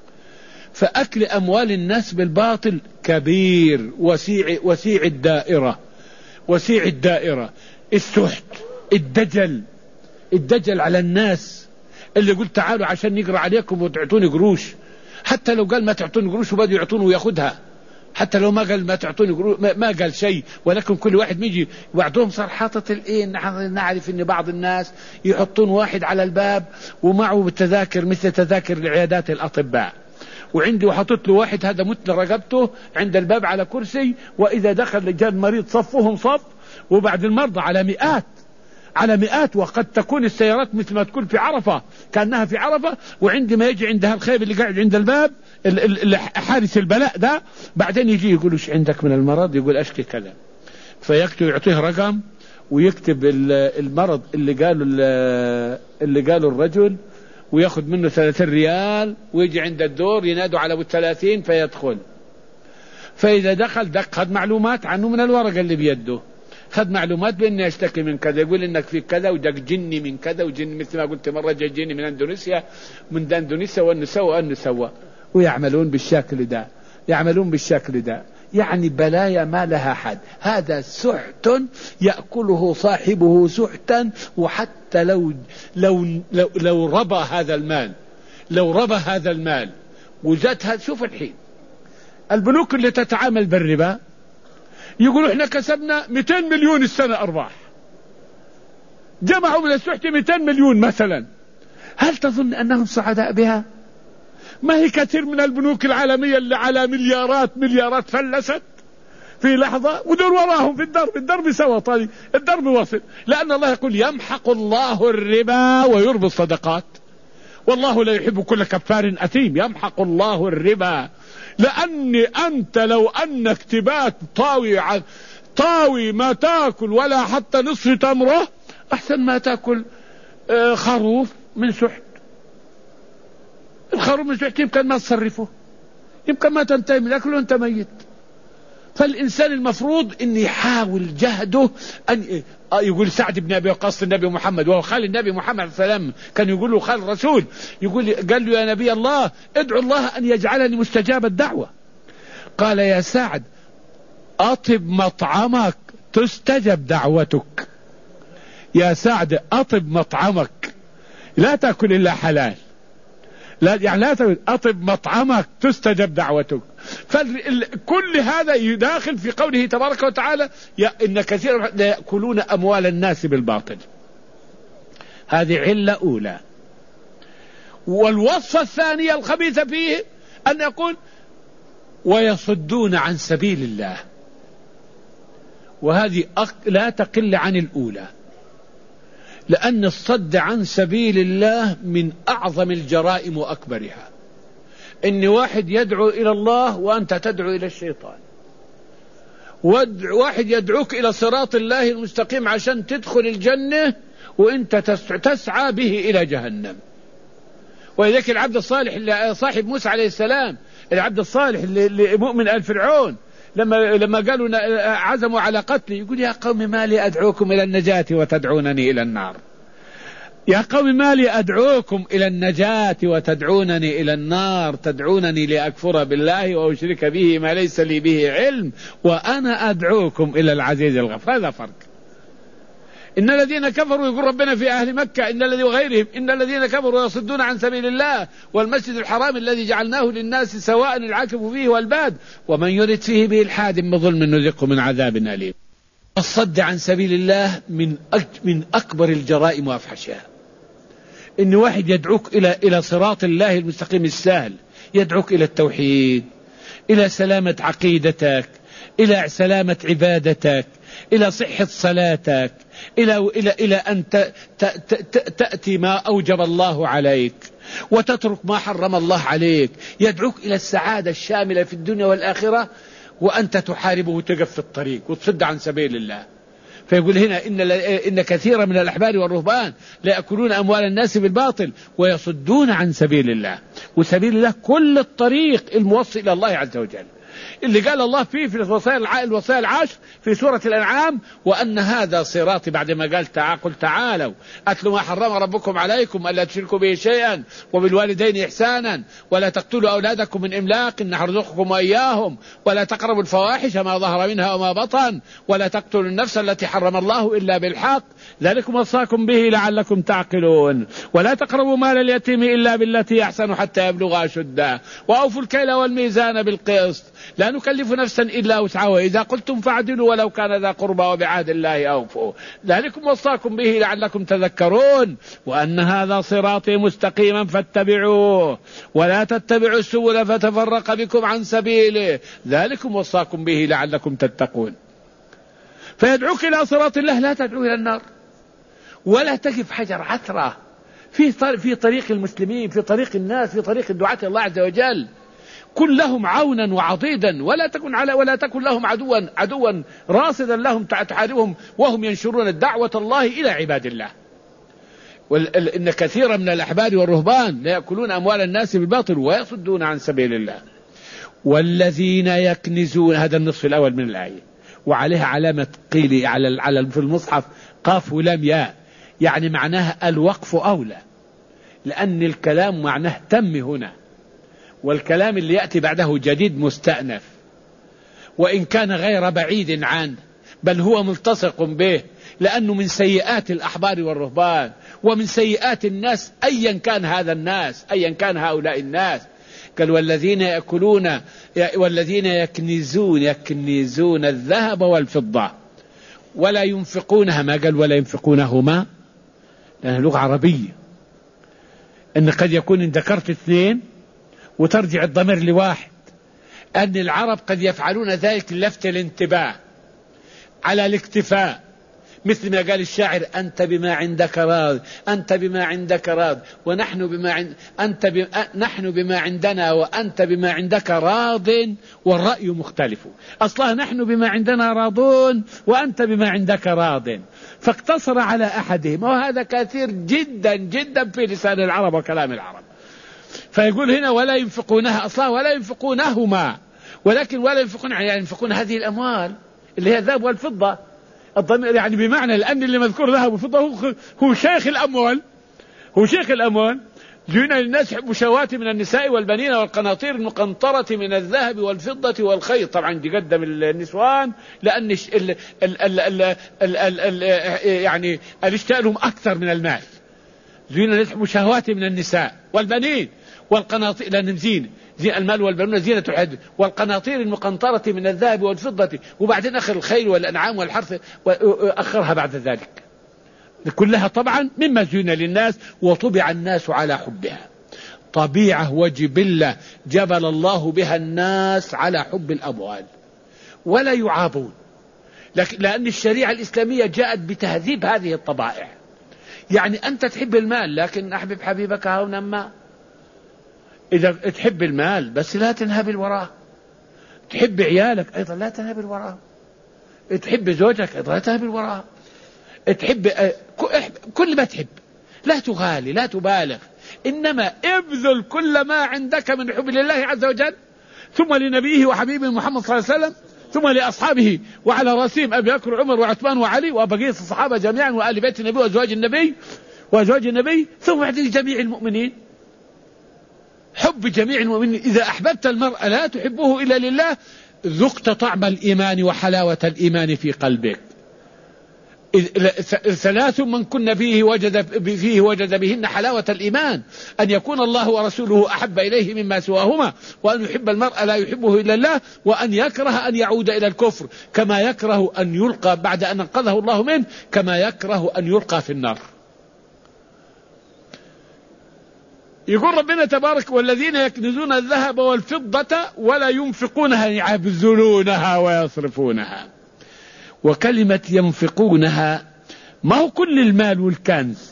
فأكل أموال الناس بالباطل كبير وسيع وسيع الدائرة وسيع الدائرة. السحت، الدجل الدجل على الناس، اللي قلت تعالوا عشان نقرأ عليكم وتعطوني قروش، حتى لو قال ما تعطوني قروش وبدوا يعطونه وياخدها، حتى لو ما قال ما تعطوني قروش ما قال شيء، ولكن كل واحد ميجي وبعدهم صار حاطط الايه. نعرف ان بعض الناس يحطون واحد على الباب ومعه بالتذاكر مثل تذاكر لعيادات الأطباء، وعنده حاطط له واحد هذا متن رقبته عند الباب على كرسي، وإذا دخل لجان مريض صفهم صف، وبعد المرضى على مئات على مئات، وقد تكون السيارات مثل ما تكون في عرفة كأنها في عرفة، وعندما يجي عندها الخيب اللي قاعد عند الباب حارس البلاء ده، بعدين يجي يقول ايش عندك من المرض، يقول اشكي كذا، فيكتب يعطيه رقم ويكتب المرض اللي قاله اللي قاله الرجل، وياخذ منه ثلاثين ريال، ويجي عند الدور ينادوا على ابو الثلاثين فيدخل. فإذا دخل دق خذ معلومات عنه من الورقة اللي بيده، خذ معلومات بأني أشتكي من كذا، يقول إنك في كذا ودق جني من كذا، وجن مثل ما قلت مرة جاء جني من أندونيسيا من أندونيسيا وأنه سوى وأنه سوى، ويعملون بالشكل ده يعملون بالشكل ده يعني بلايا ما لها حد. هذا سحت يأكله صاحبه سحتا، وحتى لو لو لو, لو ربى هذا المال لو ربى هذا المال وزاد هذا. شوف الحين البنوك اللي تتعامل بالربا يقولوا احنا كسبنا مئتين مليون السنة أرباح، جمعوا من السحت مئتين مليون مثلا، هل تظن أنهم سعداء بها؟ ما هي كثير من البنوك العالمية اللي على مليارات مليارات فلست في لحظة، ودور وراهم في الدرب الدرب سوى طالي الدرب وصل، لأن الله يقول يمحق الله الربا ويربي الصدقات، والله لا يحب كل كفار أثيم. يمحق الله الربا، لأن أنت لو أنك تبات طاوي طاوي ما تأكل ولا حتى نصف تمرة أحسن ما تأكل خروف من سحت. الخروف من سحت يمكن ما تصرفه، يمكن ما تنتهي من أكله وأنت ميت. فالإنسان المفروض أن يحاول جهده أن يقول سعد بن أبي وقاص النبي محمد وهو خال النبي محمد صلى الله عليه وسلم، كان يقول له خال الرسول، يقول قال له يا نبي الله ادعو الله أن يجعلني مستجاب الدعوة. قال يا سعد أطب مطعمك تستجب دعوتك، يا سعد أطب مطعمك لا تأكل إلا حلال، لا يعني لا تأكل، أطب مطعمك تستجب دعوتك. فكل هذا يداخل في قوله تبارك وتعالى إن كثيرا لا يأكلون أموال الناس بالباطل. هذه علة أولى. والوصفة الثانية الخبيثة فيه أن يقول ويصدون عن سبيل الله، وهذه لا تقل عن الأولى، لأن الصد عن سبيل الله من أعظم الجرائم وأكبرها. إن واحد يدعو إلى الله وأنت تدعو إلى الشيطان، واحد يدعوك إلى صراط الله المستقيم عشان تدخل الجنة وأنت تسعى به إلى جهنم. ولذلك العبد الصالح اللي صاحب موسى عليه السلام، العبد الصالح اللي مؤمن آل فرعون، لما لما قالوا عزموا على قتلي، يقول يا قوم ما لي أدعوكم إلى النجاة وتدعونني إلى النار. يا قوم ما لي أدعوكم إلى النجاة وتدعونني إلى النار، تدعونني لأكفر بالله وأشرك به ما ليس لي به علم وأنا أدعوكم إلى العزيز الغفور. هذا فرق. إن الذين كفروا يقول ربنا في أهل مكة إن الذين وغيرهم إن الذين كفروا يصدون عن سبيل الله والمسجد الحرام الذي جعلناه للناس سواء العاكف فيه والباد ومن يرد فيه بإلحاد بظلم نذقه من عذاب أليم. الصد عن سبيل الله من من أكبر الجرائم وأفحشها. إن واحد يدعوك إلى إلى صراط الله المستقيم السهل، يدعوك إلى التوحيد، إلى سلامة عقيدتك، إلى سلامة عبادتك، إلى صحة صلاتك، إلى إلى إلى أن تأتي ما أوجب الله عليك وتترك ما حرم الله عليك، يدعوك إلى السعادة الشاملة في الدنيا والآخرة، وأنت تحاربه وتقف في الطريق وتصد عن سبيل الله. فيقول هنا إن إن كثيرا من الأحبار والرهبان لا يأكلون أموال الناس بالباطل ويصدون عن سبيل الله. وسبيل الله كل الطريق الموصل إلى الله عز وجل، اللي قال الله فيه في الوصايا الوصايا العشر في سورة الأنعام وأن هذا صراطي، بعد ما قال تعالى قل تعالوا أتل ما حرم ربكم عليكم ألا تشركوا به شيئا وبالوالدين إحسانا ولا تقتلوا أولادكم من إملاق نرزقكم وإياهم ولا تقربوا الفواحش ما ظهر منها وما بطن ولا تقتلوا النفس التي حرم الله إلا بالحق ذلكم وصاكم به لعلكم تعقلون ولا تقربوا مال اليتيم إلا بالتي أحسن حتى يبلغ أشده وأوفوا الكيل والميزان بالقسط لا نكلف نفسا إلا وسعها وإذا قلتم فاعدلوا ولو كان ذا قربى وبعهد الله أوفوا ذلكم وصاكم به لعلكم تذكرون وأن هذا صراطي مستقيما فاتبعوه ولا تتبعوا السبل فتفرق بكم عن سبيله ذلكم وصاكم به لعلكم تتقون. فيدعوك إلى صراط الله، لا تدعو إلى النار ولا تقف حجر عثرة في في طريق المسلمين، في طريق الناس، في طريق الدعاة الله عز وجل. كن لهم عونا وعضيدا ولا تكن على ولا تكن لهم عدوا عدوا راصدا لهم تحاربهم وهم ينشرون الدعوة الله إلى عباد الله. إن كثيرا من الأحبار والرهبان لا يأكلون أموال الناس بالباطل ويصدون عن سبيل الله. والذين يكنزون، هذا النصف الأول من الآية وعليها علامة قيل على على في المصحف قاف ولام ياء، يعني معناها الوقف أولى، لأن الكلام معناه تم هنا، والكلام اللي يأتي بعده جديد مستأنف وإن كان غير بعيد عنه بل هو ملتصق به، لأنه من سيئات الأحبار والرهبان ومن سيئات الناس أيا كان هذا الناس أيا كان هؤلاء الناس. قال والذين يأكلون والذين يكنزون يكنزون الذهب والفضة ولا ينفقونها، ما قال ولا ينفقونهما لأنها لغة عربية، إن قد يكون إن ذكرت اثنين وترجع الضمير لواحد، أن العرب قد يفعلون ذلك لفت الانتباه على الاكتفاء، مثل ما قال الشاعر أنت بما عندك راض أنت بما عندك راض ونحن بما عند أنت ب... نحن بما عندنا وأنت بما عندك راض والرأي مختلف. أصلا نحن بما عندنا راضون وأنت بما عندك راض، فاقتصر على أحدهم، وهذا كثير جدا جدا في لسان العرب وكلام العرب. فيقول هنا ولا ينفقونها، أصلا ولا ينفقونهما، ولكن ولا ينفقون يعني ينفقون هذه الأموال اللي هي الذهب والفضة، الضمير يعني بمعنى لأن اللي مذكور ذهب وفضة هو, هو شيخ الأموال هو شيخ الأموال. جئنا للناس مشاواة من النساء والبنين والقناطير المقنطرة من الذهب والفضة والخيط، طبعا دي قدم النسوان لأن ال ال ال ال ال ال ال يعني الاشتاء لهم أكثر من المال، زين لهم شهوات من النساء والبنين والقناطير، لأنهم زين زين المال والبنون زينة الحياة، والقناطير المقنطرة من الذهب والفضة، وبعدين أخر الخيل والأنعام والحرث وأخرها بعد ذلك، كلها طبعا مما زين للناس وطبع الناس على حبها. طبيعة وجبلة جبل الله بها الناس على حب الأموال ولا يعابون، لأن الشريعة الإسلامية جاءت بتهذيب هذه الطبائع. يعني أنت تحب المال لكن أحبب حبيبك هونا ما. إذا تحب المال بس لا تنهب وراه. تحب عيالك أيضا لا تنهب وراه. تحب زوجك أيضا لا تنهب وراه. تحب كل ما تحب، لا تغالي لا تبالغ، إنما ابذل كل ما عندك من حب لله عز وجل، ثم لنبيه وحبيبه محمد صلى الله عليه وسلم، ثم لأصحابه وعلى رأسهم أبي بكر وعمر وعثمان وعلي وبقية الصحابة جميعا وآل بيت النبي وأزواج النبي وأزواج النبي، ثم بعد جميع المؤمنين. حب جميع المؤمنين. إذا أحببت المرء لا تحبه إلا لله ذقت طعم الإيمان وحلاوة الإيمان في قلبك. ثلاث من كن فيه وجد فيه وجد بهن حلاوة الإيمان: أن يكون الله ورسوله أحب إليه مما سواهما، وأن يحب المرء لا يحبه إلا الله، وأن يكره أن يعود إلى الكفر، كما يكره أن يلقى بعد أن انقذه الله منه، كما يكره أن يلقى في النار. يقول ربنا تبارك: والذين يكنزون الذهب والفضة ولا ينفقونها، يبذلونها ويصرفونها. وكلمة ينفقونها ما هو كل المال والكنز.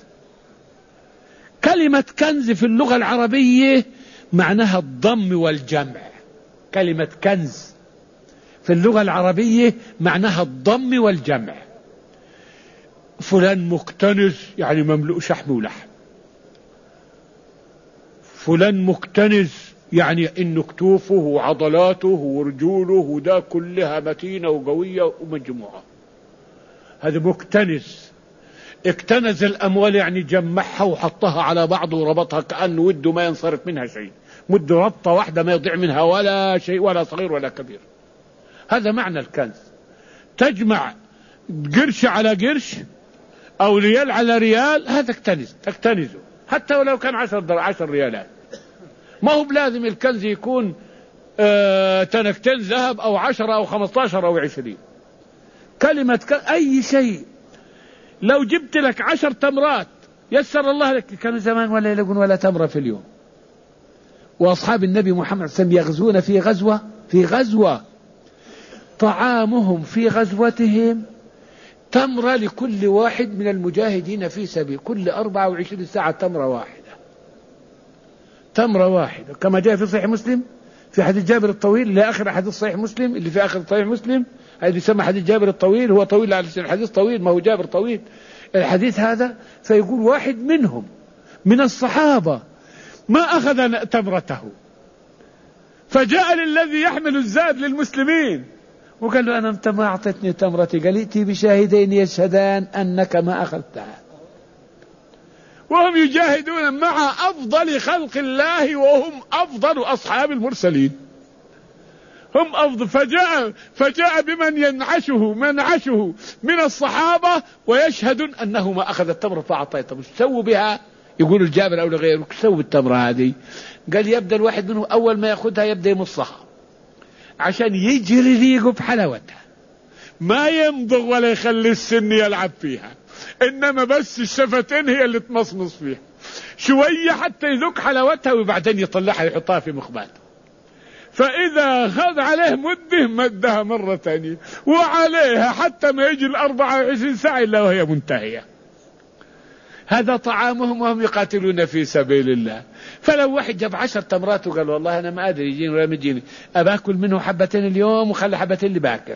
كلمة كنز في اللغة العربية معناها الضم والجمع. كلمة كنز في اللغة العربية معناها الضم والجمع. فلان مكتنز يعني مملوء شحم ولحم. فلان مكتنز يعني إن كتوفه وعضلاته ورجوله وده كلها متينة وقوية ومجموعة. هذا مكتنز. اكتنز الأموال يعني جمعها وحطها على بعض وربطها كأنه وده ما ينصرف منها شيء، مده ربطة واحدة ما يضيع منها ولا شيء، ولا صغير ولا كبير. هذا معنى الكنز. تجمع قرش على قرش أو ريال على ريال، هذا اكتنز، تكتنزه حتى ولو كان عشر, عشر ريالات. ما هو بلازم الكنز يكون اه تنكتين ذهب أو عشرة أو خمستاشر أو عشرين. كلمة أي شيء. لو جبت لك عشر تمرات يسر الله لك، كانوا زمان ولا يلقون ولا تمرة في اليوم. وأصحاب النبي محمد صلى الله عليه وسلم يغزون في غزوة في غزوة طعامهم في غزوتهم تمرة لكل واحد من المجاهدين في سبيل، كل أربعة وعشرين ساعة تمرة واحدة، تمرة واحدة، كما جاء في صحيح مسلم في حديث جابر الطويل، اللي آخر حديث صحيح مسلم، اللي في آخر صحيح مسلم هذا يسمى حديث جابر الطويل. هو طويل على الحديث طويل، ما هو جابر طويل الحديث هذا. فيقول واحد منهم من الصحابة ما أخذ تمرته، فجاء للذي يحمل الزاد للمسلمين وقال له: أنا أنت ما أعطتني تمرتي. قال: ائتي بشاهدين يشهدان أنك ما أخذتها. وهم يجاهدون مع أفضل خلق الله وهم أفضل أصحاب المرسلين، هم أفضل. فجاء, فجاء بمن ينعشه منعشه من الصحابة ويشهد أنه ما أخذ التمرة فأعطيته. مش سووا بها؟ يقول الجابر أو لغيره: سووا التمرة هذه. قال: يبدأ الواحد منهم أول ما يأخذها يبدأ يمصها عشان يجري ريقه بحلاوتها، ما يمضغ ولا يخلي السن يلعب فيها، إنما بس الشفتين هي اللي تمصمص فيها شوية حتى يذوق حلاوتها، وبعدين يطلعها يحطها في مخباته. فإذا خذ عليه مده مدها مرة ثانية وعليها حتى ما يجي الأربعة وعشرين ساعة إلا وهي منتهية. هذا طعامهم وهم يقاتلون في سبيل الله. فلو واحد جاب عشر تمرات وقال: والله أنا ما أدري يجيني ولا مجيني، أباكل منه حبتين اليوم وخلي حبتين اللي باكر،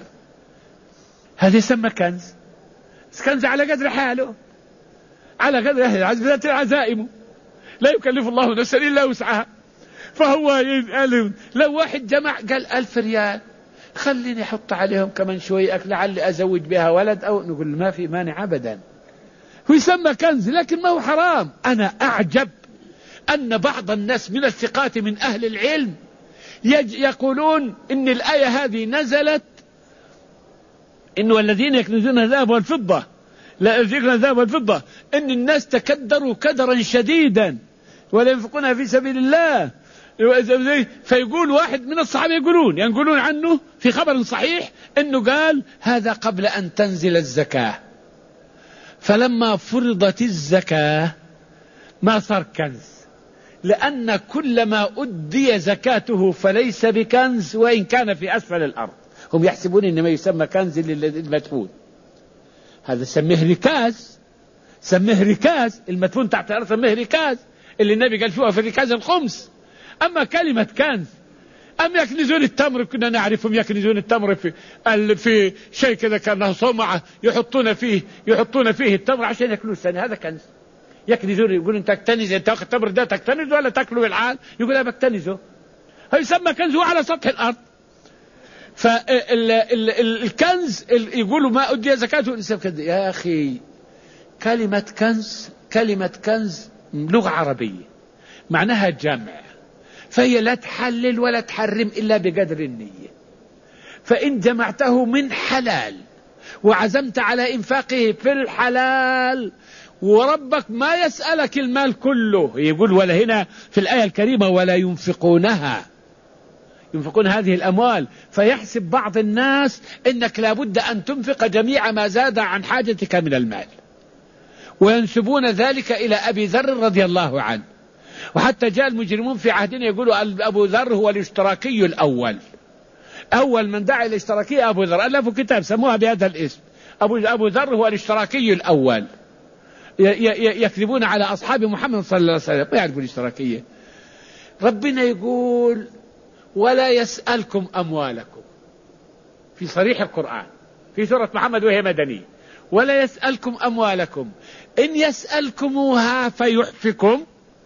هذا يسمى كنز. كنز على قدر حاله، على قدر أهل عزائمه، لا يكلف الله نفسا إلا وسعها. فهو لو واحد جمع قال ألف ريال خليني أحط عليهم كمان شوي أكل لعلي أزوج بها ولد، أو نقول ما في مانع أبدا. هو يسمى كنز لكن ما هو حرام. أنا أعجب أن بعض الناس من الثقات من أهل العلم يقولون إن الآية هذه نزلت إن والذين يكنزون الذهب والفضة لا ينفقون الذهب والفضة، إن الناس تكدروا كدرا شديدا ولا ينفقونها في سبيل الله. فيقول واحد من الصحابة يقولون يقولون عنه في خبر صحيح إنه قال هذا قبل أن تنزل الزكاة، فلما فرضت الزكاة ما صار كنز، لأن كل ما أدي زكاته فليس بكنز وإن كان في أسفل الأرض. هم يحسبون إنما يسمى كنز للمدفون، هذا سميه ركاز، سميه ركاز، المدفون تحت الأرض سميه ركاز، اللي النبي قال فيها في الركاز الخمس. أما كلمة كنز، أم يكنزون التمر، كنا نعرفهم يكنزون التمر في في شيء كذا كأنه صومعة يحطون فيه يحطون فيه التمر عشان يأكلوا السنة، هذا كنز. يكنزون، يقولون أنت تكتنز، أنت تأخذ التمر ده تكتنز ولا تأكله بالعال؟ يقول أنا بكتنزه، هو يسمى كنز على سطح الأرض. فالكنز يقولوا ما أدي زكاته يا أخي. كلمة كنز كلمة كنز لغة عربية معناها جمع، فهي لا تحلل ولا تحرم إلا بقدر النية. فإن جمعته من حلال وعزمت على إنفاقه في الحلال وربك ما يسألك المال كله، يقول ولا هنا في الآية الكريمة ولا ينفقونها، ينفقون هذه الأموال، فيحسب بعض الناس إنك لابد أن تنفق جميع ما زاد عن حاجتك من المال، وينسبون ذلك إلى أبي ذر رضي الله عنه. وحتى جاء المجرمون في عهدنا يقولوا أبو ذر هو الاشتراكي الأول، أول من دعا إلى الاشتراكية أبو ذر، ألفوا كتاب سموها بهذا الاسم، أبو, أبو ذر هو الاشتراكي الأول. يكذبون على أصحاب محمد صلى الله عليه وسلم، ما يعرفوا الاشتراكية. ربنا يقول ولا يسألكم أموالكم في صريح القرآن في سورة محمد وهي مدنية، ولا يسألكم أموالكم إن يسألكموها فيحفكم.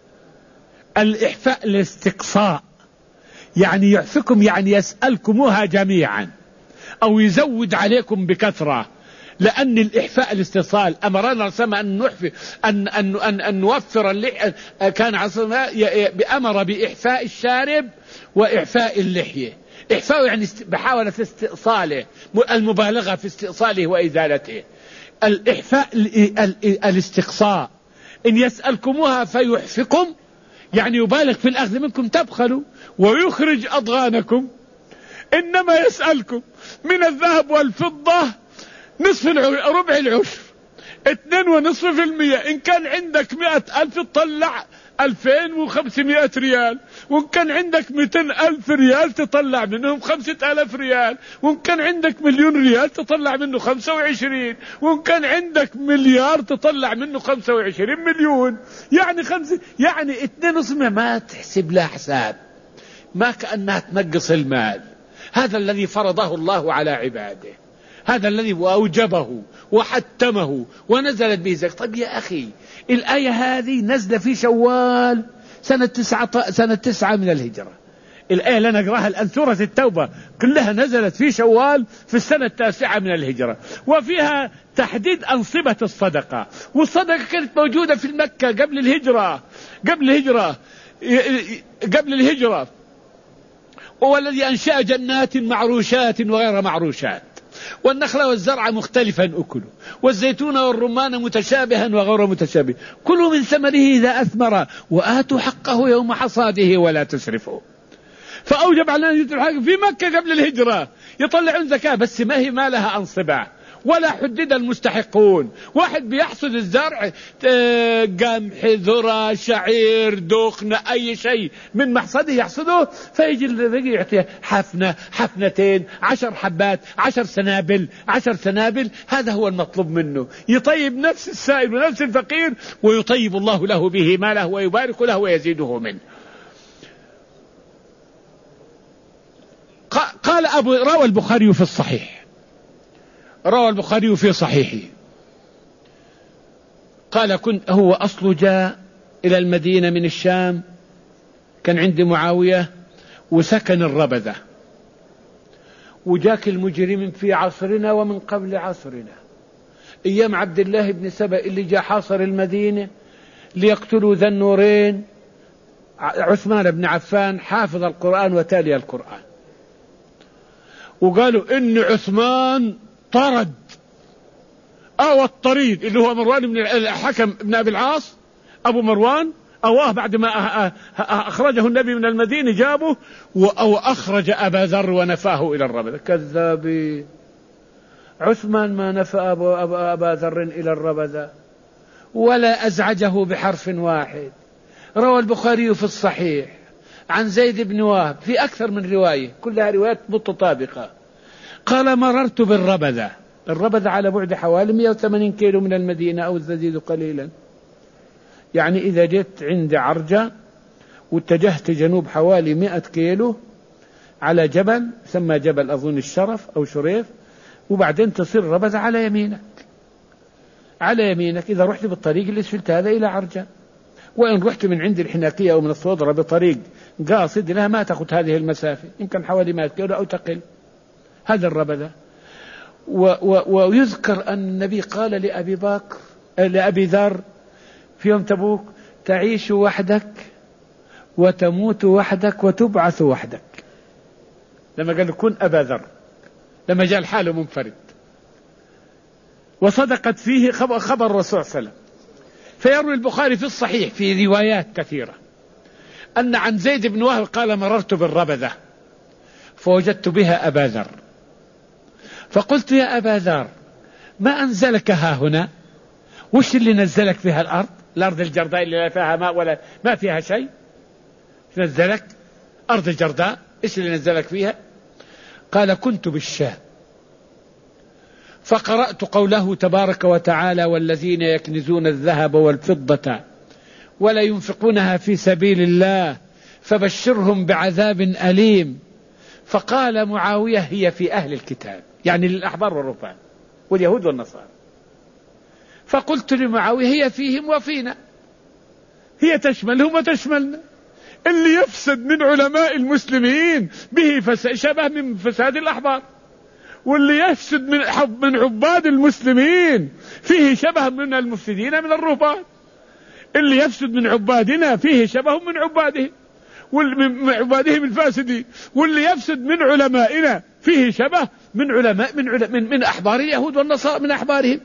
الإحفاء الاستقصاء، يعني يحفكم يعني يسألكموها جميعا أو يزود عليكم بكثرة، لأن الإحفاء الاستئصال أمرنا رسما أن نحفي أن أن أن, أن نوفر اللحية، كان عصرنا بأمر بإحفاء الشارب وإحفاء اللحية. إحفاء يعني بحاولة استئصاله، المبالغة في استئصاله وإزالته. الإحفاء الاستقصاء، إن يسألكموها فيحفكم يعني يبالغ في الأخذ منكم تبخلوا ويخرج أضغانكم. إنما يسألكم من الذهب والفضة نصف العشر، ربع العشر، اثنين ونصف في المية. إن كان عندك مئة ألف تطلع ألفين وخمسمائة ريال، وإن كان عندك مئتين ألف ريال تطلع منهم خمسة آلاف ريال، وإن كان عندك مليون ريال تطلع منه خمسة وعشرين، وإن كان عندك مليار تطلع منه خمسة وعشرين مليون. يعني خمسة يعني اثنين ونصف، ما تحسب لها حساب، ما كأنها تنقص المال. هذا الذي فرضه الله على عباده، هذا الذي أوجبه وحتمه ونزلت به زكاة. طيب يا أخي، الآية هذه نزل في شوال سنة تسعة, سنة تسعة من الهجرة. الآية اللي نقراها الآن سورة التوبة كلها نزلت في شوال في السنة التاسعة من الهجرة، وفيها تحديد أنصبة الصدقة. والصدقة كانت موجودة في مكة قبل الهجرة قبل الهجرة قبل الهجرة هو الذي أنشأ جنات معروشات وغير معروشات، والنخل والزرع مختلفا أكله، والزيتون والرمان متشابها وغير متشابه، كلوا من ثمره إذا أثمر وآتوا حقه يوم حصاده ولا تسرفوا. فأوجب على أن يدفعوا في مكة قبل الهجرة يطلعون زكاة، بس ما هي ما لها أنصبة ولا حدد المستحقون. واحد بيحصد الزرع قمح ذرة شعير دخن أي شيء من محصده يحصده، فيجي الذي يعطيه حفنة حفنتين عشر حبات عشر سنابل عشر سنابل. هذا هو المطلوب منه، يطيب نفس السائل ونفس الفقير، ويطيب الله له به ماله ويبارك له ويزيده منه. قال أبو روى البخاري في الصحيح روى البخاري في صحيحه قال كنت هو أصل جاء إلى المدينة من الشام، كان عند معاوية وسكن الربذة، وجاك المجرم في عصرنا ومن قبل عصرنا أيام عبد الله بن سبأ اللي جاء حاصر المدينة ليقتلوا ذا النورين عثمان بن عفان حافظ القرآن وتالي القرآن. وقالوا إن عثمان طرد أو الطريد اللي هو مروان بن الحكم بن أبي العاص أبو مروان، أواه بعد ما أخرجه النبي من المدينة جابه أو أخرج أبا ذر ونفاه إلى الربذة. كذابي. عثمان ما نفى أبو أبا ذر إلى الربذة ولا أزعجه بحرف واحد. روى البخاري في الصحيح عن زيد بن وهب في أكثر من رواية كلها روايات متطابقة، قال مررت بالربذة. الربذة على بعد حوالي مئة وثمانين كيلو من المدينة أو تزيد قليلا، يعني إذا جئت عند عرجة واتجهت جنوب حوالي مئة كيلو على جبل سمى جبل أظن الشرف أو شريف، وبعدين تصير ربذة على يمينك على يمينك إذا رحت بالطريق اللي سفلت هذا إلى عرجة. وإن رحت من عند الحناكية أو من الصودرة بطريق قاصد لها ما تأخذ هذه المسافة، إن كان حوالي مئة كيلو أو تقل. هذا الربذة. ويذكر أن النبي قال لأبي بكر لأبي ذر في يوم تبوك: تعيش وحدك وتموت وحدك وتبعث وحدك. لما قال كن أبا ذر، لما جاء الحال منفرد. وصدقت فيه خبر الرسول صلى الله عليه وسلم. فيروي البخاري في الصحيح في روايات كثيرة أن عن زيد بن وهب قال: مررت بالربذة فوجدت بها أبا ذر، فقلت: يا أبا ذر ما أنزلك ها هنا؟ وش اللي نزلك فيها الأرض؟ الأرض الجرداء اللي لا فيها ماء ولا ما فيها شيء، نزلك أرض الجرداء، إيش اللي نزلك فيها؟ قال: كنت بالشام فقرأت قوله تبارك وتعالى: والذين يكنزون الذهب والفضة ولا ينفقونها في سبيل الله فبشرهم بعذاب أليم. فقال معاوية: هي في أهل الكتاب، يعني للأحبار والرهبان واليهود والنصارى. فقلت لمعاوية: هي فيهم وفينا، هي تشملهم وتشملنا. اللي يفسد من علماء المسلمين به شبه من فساد الأحبار، واللي يفسد من حب من عباد المسلمين فيه شبه من المفسدين من الرهبان. اللي يفسد من عبادنا فيه شبه من عبادهم من عبادهم الفاسدين، واللي يفسد من علمائنا فيه شبه من علماء من علماء من, من أحبار اليهود والنصارى من أحبارهم.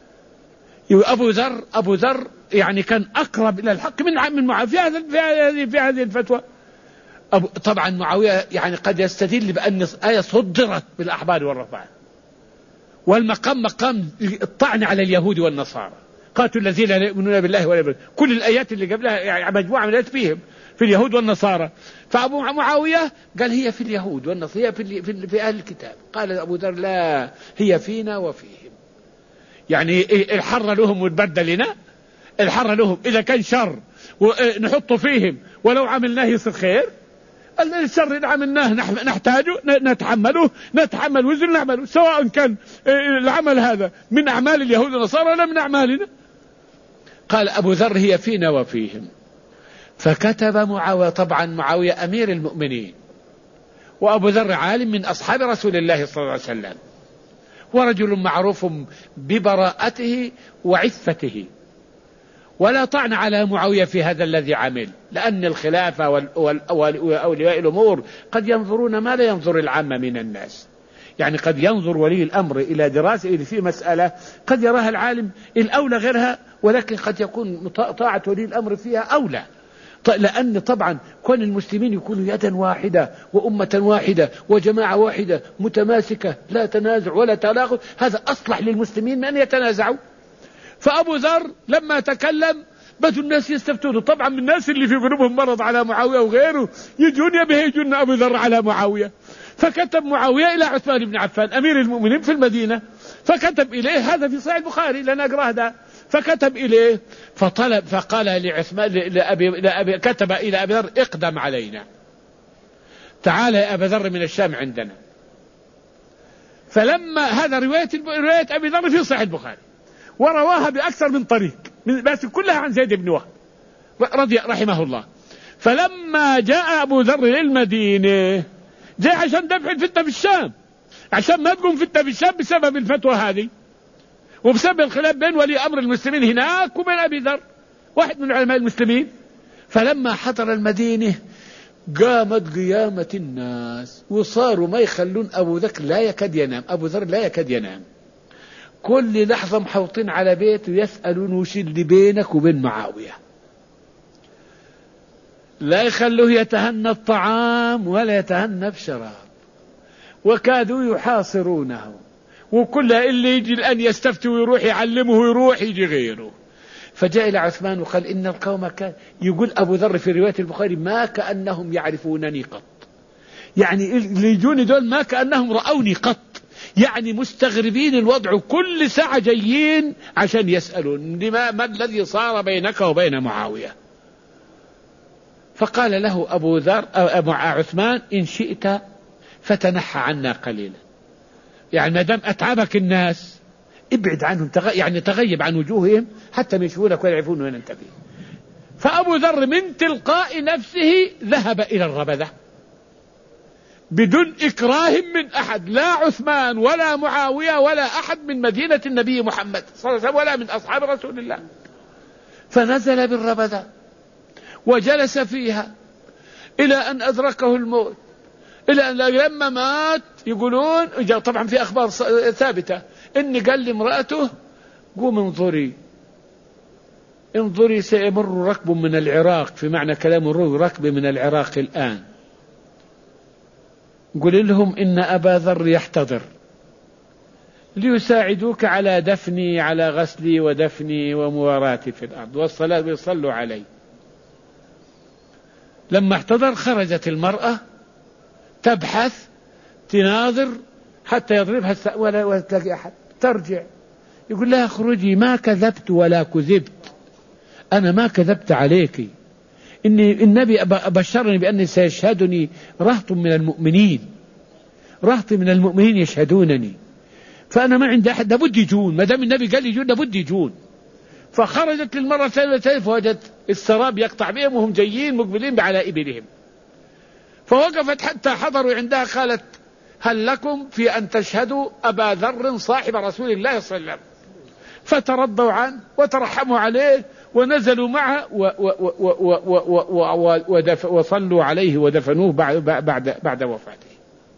أبو ذر أبو ذر يعني كان أقرب إلى الحق من من معاوية في هذه في هذه في هذه الفتوى. طبعا معاوية يعني قد يستدل بأن آية صدرت بالأحبار والرهبان، والمقام مقام الطعن على اليهود والنصارى، قاتلوا الذين لا يؤمنون بالله ولا بالله. كل الآيات اللي قبلها يعني مجموعة من الآيات فيهم في اليهود والنصارى. فأبو معاوية قال: هي في اليهود والنصارى، هي في, في, في أهل الكتاب. قال أبو ذر: لا، هي فينا وفيهم. يعني الحر لهم والبرد لنا. الحر لهم إذا كان شر ونحطه فيهم ولو عملناه يصير خير. الشر إذا عملناه نحتاجه نتحمله نتحمل وزن نعمله، سواء كان العمل هذا من أعمال اليهود والنصارى ولا من أعمالنا. قال أبو ذر: هي فينا وفيهم. فكتب معاوية، طبعا معاوية أمير المؤمنين وأبو ذر عالم من أصحاب رسول الله صلى الله عليه وسلم، ورجل معروف ببراءته وعفته، ولا طعن على معاوية في هذا الذي عمل، لأن الخلافة وأولياء الأمور قد ينظرون ما لا ينظر العامة من الناس. يعني قد ينظر ولي الأمر إلى دراسة في مسألة قد يراها العالم الأولى غيرها، ولكن قد يكون طاعة ولي الأمر فيها أولى، لأن طبعا كون المسلمين يكونوا يدا واحدة وأمة واحدة وجماعة واحدة متماسكة لا تنازع ولا تلاغط، هذا أصلح للمسلمين من أن يتنازعوا. فأبو ذر لما تكلم بدوا الناس يستفتونه، طبعا من الناس اللي في قلوبهم مرض على معاوية وغيره يجون يبهجون أبو ذر على معاوية. فكتب معاوية إلى عثمان بن عفان أمير المؤمنين في المدينة، فكتب إليه، هذا في صحيح البخاري لأن أقرأه ده، فكتب إليه فطلب فقال لعثمان لأبي, لأبي كتب إلى أبي ذر: اقدم علينا، تعال يا أبا ذر من الشام عندنا. فلما هذا رواية رواية أبي ذر في صحيح البخاري، ورواها بأكثر من طريق بس كلها عن زيد بن وهب رضي رحمه الله. فلما جاء أبو ذر للمدينة جاء عشان دفع الفتنة في الشام، عشان ما تقوم فتنة في الشام بسبب الفتوى هذه وبسبب الخلاف بين ولي أمر المسلمين هناك وبين أبي ذر واحد من علماء المسلمين. فلما حضر المدينة قامت قيامة الناس وصاروا ما يخلون أبو ذر لا يكاد ينام، أبو ذر لا يكاد ينام. كل لحظة محوطين على بيته يسألون وش اللي بينك وبين معاوية، لا يخلوه يتهنى الطعام ولا يتهنى بشراب، وكادوا يحاصرونه، وكل اللي يجي الآن يستفتي ويروح يعلمه ويروح يجي غيره. فجاء إلى عثمان وقال إن القوم كان، يقول أبو ذر في رواية البخاري ما كأنهم يعرفونني قط، يعني اللي يجوني دول ما كأنهم رأوني قط، يعني مستغربين الوضع، كل ساعة جايين عشان يسألون لما ما الذي صار بينك وبين معاوية. فقال له أبو ذر أبو عثمان إن شئت فتنحى عنا قليلا، يعني ما دام أتعبك الناس ابعد عنهم، يعني تغيب عن وجوههم حتى ما يشوفونك ولا يعرفون وين أنت فيه. فأبو ذر من تلقاء نفسه ذهب إلى الربذة بدون إكراه من أحد، لا عثمان ولا معاوية ولا أحد من مدينة النبي محمد صلى الله عليه وسلم ولا من أصحاب رسول الله. فنزل بالربذة وجلس فيها إلى أن أدركه الموت، إلى أن لما مات يقولون طبعا في أخبار ثابتة إن قال لامرأته قوم انظري انظري سيمر ركب من العراق، في معنى كلام الروي ركب من العراق الآن، قل لهم إن أبا ذر يحتضر ليساعدوك على دفني، على غسلي ودفني ومواراتي في الأرض والصلاة ويصلوا علي. لما احتضر خرجت المرأة تبحث تناظر حتى يضربها ولا تلاقي أحد، ترجع يقول لها اخرجي، ما كذبت ولا كذبت، أنا ما كذبت عليك، إني النبي بشرني بأني سيشهدني رهط من المؤمنين، رهط من المؤمنين يشهدونني، فأنا ما عندي أحد، لابد يجون، ما دام النبي قال يجون لابد يجون. فخرجت للمرة الثالثة فوجدت السراب يقطع بهم وهم جايين مقبلين على إبلهم، فوقفت حتى حضروا عندها، قالت هل لكم في أن تشهدوا أبا ذر صاحب رسول الله صلى الله عليه وسلم؟ فترضوا عنه وترحموا عليه ونزلوا معه وصلوا عليه ودفنوه بعد, بعد, بعد وفاته.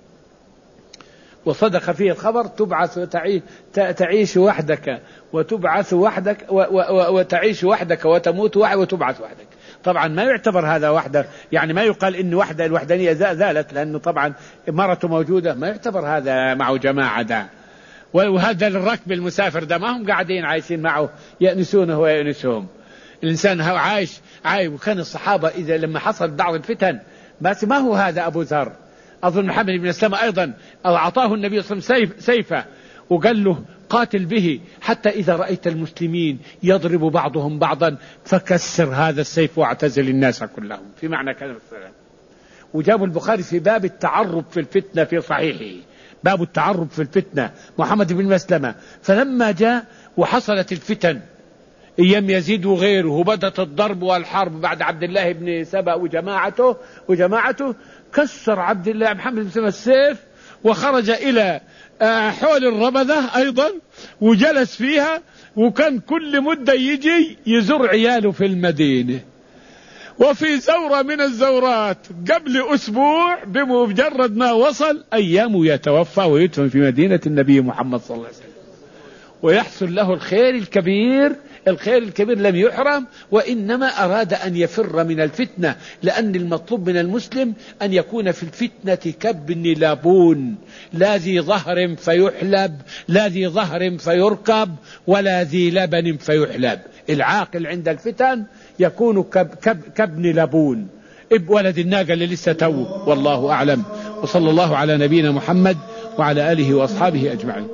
وصدق فيه الخبر تبعث تعيش وحدك وتبعث وحدك وتعيش وحدك وتموت وحدك وتبعث وحدك. طبعا ما يعتبر هذا وحده، يعني ما يقال إن وحده الوحدانية زالت، لأنه طبعا مرته موجودة، ما يعتبر هذا معه جماعة ده. وهذا الركب المسافر ده ما هم قاعدين عايشين معه يأنسونه ويأنسهم، الإنسان هو عايش عايش. وكان الصحابة إذا لما حصل بعض الفتن، بس ما هو هذا أبو ذر، أظن محمد بن سلمة أيضا أعطاه النبي صلى الله عليه وسلم سيفه وقال له قاتل به حتى إذا رأيت المسلمين يضرب بعضهم بعضا فكسر هذا السيف واعتزل الناس كلهم، في معنى كلام السلام. وجاب البخاري في باب التعرب في الفتنة في صحيحه، باب التعرب في الفتنة محمد بن مسلمة. فلما جاء وحصلت الفتن أيام يزيد وغيره وبدت الضرب والحرب بعد عبد الله بن سبأ وجماعته وجماعته كسر عبد الله محمد بن مسلمة السيف وخرج إلى حول الربذة أيضا وجلس فيها، وكان كل مدة يجي يزور عياله في المدينة. وفي زورة من الزورات قبل أسبوع بمجرد ما وصل أيامه يتوفى ويدفن في مدينة النبي محمد صلى الله عليه وسلم، ويحصل له الخير الكبير. الخير الكبير لم يحرم، وإنما أراد أن يفر من الفتنة، لأن المطلوب من المسلم أن يكون في الفتنة كابن لابون، لا ذي ظهر فيحلب، لا ذي ظهر فيركب، ولا ذي لبن فيحلب. العاقل عند الفتن يكون كب كب كابن لابون، اب ولد الناقة اللي لسه تو. والله أعلم، وصلى الله على نبينا محمد وعلى آله وأصحابه أجمعين.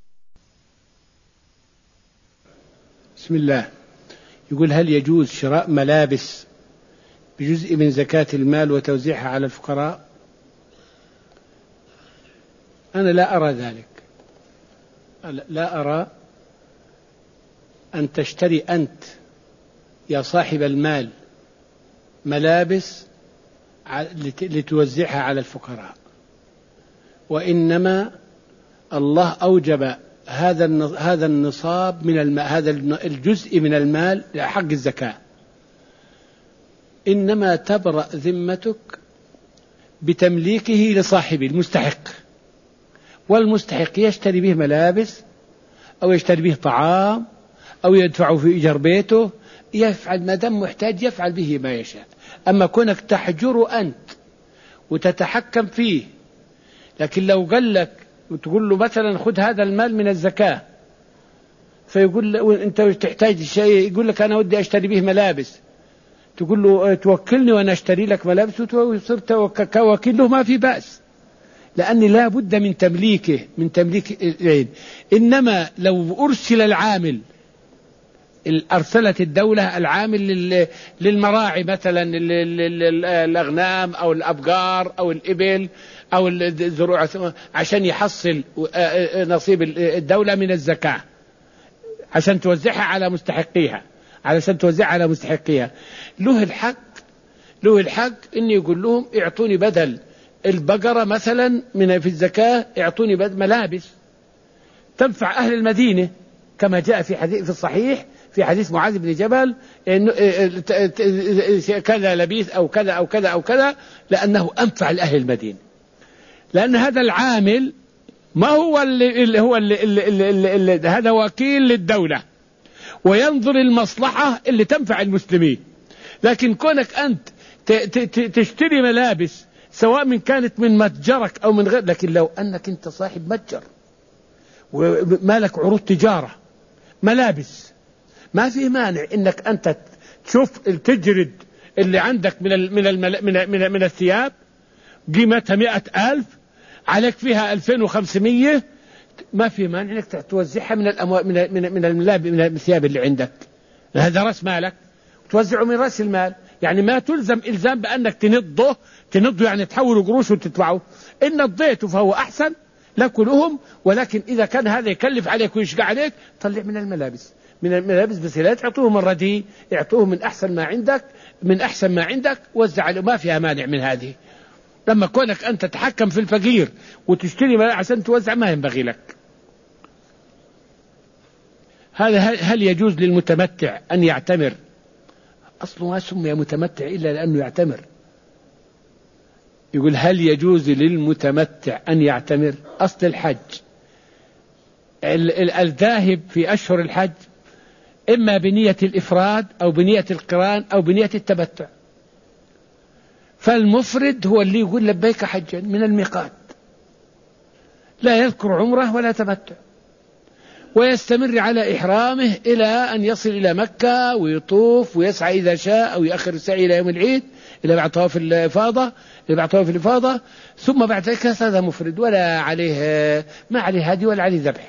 بسم الله. يقول هل يجوز شراء ملابس بجزء من زكاة المال وتوزيعها على الفقراء؟ أنا لا أرى ذلك، لا أرى أن تشتري أنت يا صاحب المال ملابس لتوزعها على الفقراء، وإنما الله أوجب هذا هذا النصاب من المال، هذا الجزء من المال لحق الزكاة، إنما تبرأ ذمتك بتمليكه لصاحبه المستحق، والمستحق يشتري به ملابس أو يشتري به طعام أو يدفع في إيجار بيته، يفعل ما دام محتاج يفعل به ما يشاء. أما كونك تحجر أنت وتتحكم فيه، لكن لو قال لك وتقول له مثلا خذ هذا المال من الزكاة، فيقول له أنت تحتاج شيء، يقول لك أنا ودي أشتري به ملابس، تقول له توكلني وأنا أشتري لك ملابس، وصرت كوكيل له ما في بأس، لأني لا بد من تمليكه من تمليك العين. إنما لو أرسل العامل، أرسلت الدولة العامل للمراعي مثلا الأغنام أو الأبقار أو الإبل أو الزروع عشان يحصل نصيب الدولة من الزكاة عشان توزعها على مستحقيها علشان توزعها على مستحقيها له الحق له الحق إن يقول لهم اعطوني بدل البقرة مثلا من في الزكاة، اعطوني بدل ملابس تنفع أهل المدينة، كما جاء في حديث في الصحيح في حديث معاذ بن جبل إنه كذا لبيث أو كذا أو كذا أو كذا، لأنه أنفع لأهل المدينة، لأن هذا العامل ما هو اللي, اللي هو اللي, اللي, اللي, اللي هذا وكيل للدولة وينظر المصلحة اللي تنفع المسلمين. لكن كونك أنت تشتري ملابس سواء من كانت من متجرك أو من غير، لكن لو أنك أنت صاحب متجر ومالك عروض تجارة ملابس، ما في مانع إنك أنت تشوف تجرد اللي عندك من من من من, من الثياب قيمتها مئة ألف، عليك فيها ألفين وخمسمية، ما في مانع إنك توزعها من الأموال من من من الملابس من الثياب اللي عندك، هذا رأس مالك توزعه من رأس المال. يعني ما تلزم إلزام بأنك تنضه تنضه يعني تحول قروش وتدفعه، إن نضيته فهو أحسن لكلهم. ولكن إذا كان هذا يكلف عليك ويشقى عليك، طلع من الملابس من الملابس بس لا تعطوهم الرديء، اعطوهم من أحسن ما عندك من أحسن ما عندك وزع له، ما فيها مانع من هذه. لما كونك أنت تتحكم في الفقير وتشتري عشان توزع ما ينبغي لك. هذا هل يجوز للمتمتع أن يعتمر؟ أصله ما سمي متمتع إلا لأنه يعتمر. يقول هل يجوز للمتمتع أن يعتمر؟ أصل الحج الذاهب في أشهر الحج إما بنية الإفراد أو بنية القران أو بنية التمتع، فالمفرد هو اللي يقول لبيك حجا من الميقات، لا يذكر عمره ولا تمتع، ويستمر على إحرامه إلى أن يصل إلى مكة ويطوف ويسعى إذا شاء أو يأخر السعي إلى يوم العيد إلى بعد طواف الإفاضة إلى بعد طواف الإفاضة، ثم بعد ذلك هذا مفرد ولا عليه ما عليه هدي ولا عليه ذبح.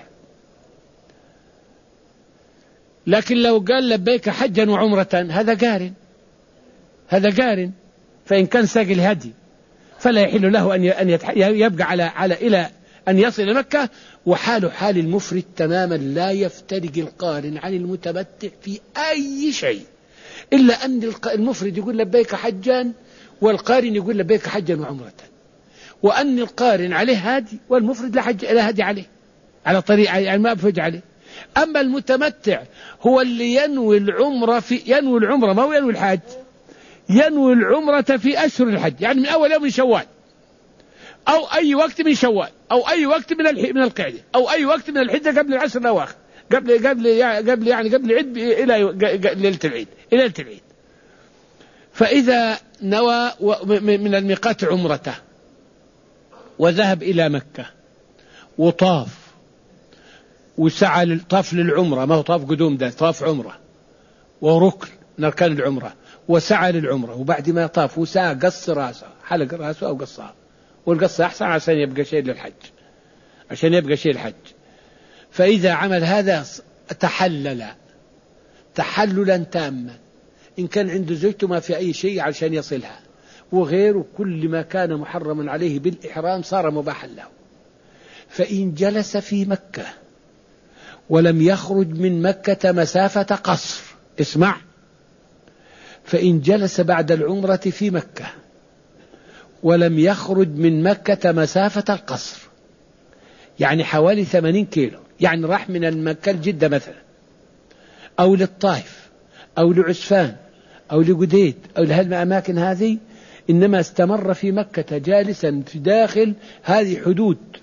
لكن لو قال لبيك حجا وعمرة هذا قارن هذا قارن فإن كان ساق الهدي فلا يحل له أن يبقى على على إلى أن يصل إلى مكة، وحال حال المفرد تماما، لا يفترق القارن عن المتمتع في أي شيء، إلا أن المفرد يقول لبيك حجا والقارن يقول لبيك حجا وعمرة، وأن القارن عليه هادي والمفرد لا حج لا هادي عليه على طريق يعني ما بفج عليه. أما المتمتع هو اللي ينوي العمرة في ينوي العمرة ما هو ينوي الحج، ينوي العمرة في أشهر الحج، يعني من أول يوم من شوال أو أي وقت من شوال أو أي وقت من من القعدة أو أي وقت من الحجة قبل العشر الأواخر، قبل قبل قبل يعني قبل العيد إلى ليلة العيد إلى ليلة العيد. فإذا نوى من الميقات عمرته وذهب إلى مكة وطاف وسعى طاف للعمرة، ما هو طاف قدوم، ده طاف عمرة وركن من أركان العمرة، وسعى للعمرة، وبعد ما طاف وسعى قص راسه، حلق راسه أو قصها، والقص أحسن عشان يبقى شيء للحج عشان يبقى شيء الحج. فإذا عمل هذا تحلل تحللا تاما، إن كان عنده زوجته ما في أي شيء عشان يصلها، وغيره كل ما كان محرما عليه بالإحرام صار مباحا له. فإن جلس في مكة ولم يخرج من مكة مسافة قصر، اسمع، فإن جلس بعد العمرة في مكة ولم يخرج من مكة مسافة القصر، يعني حوالي ثمانين كيلو، يعني راح من مكة لجدة مثلا أو للطائف أو لعسفان أو لقديد أو لهالأماكن هذه، إنما استمر في مكة جالسا في داخل هذه حدود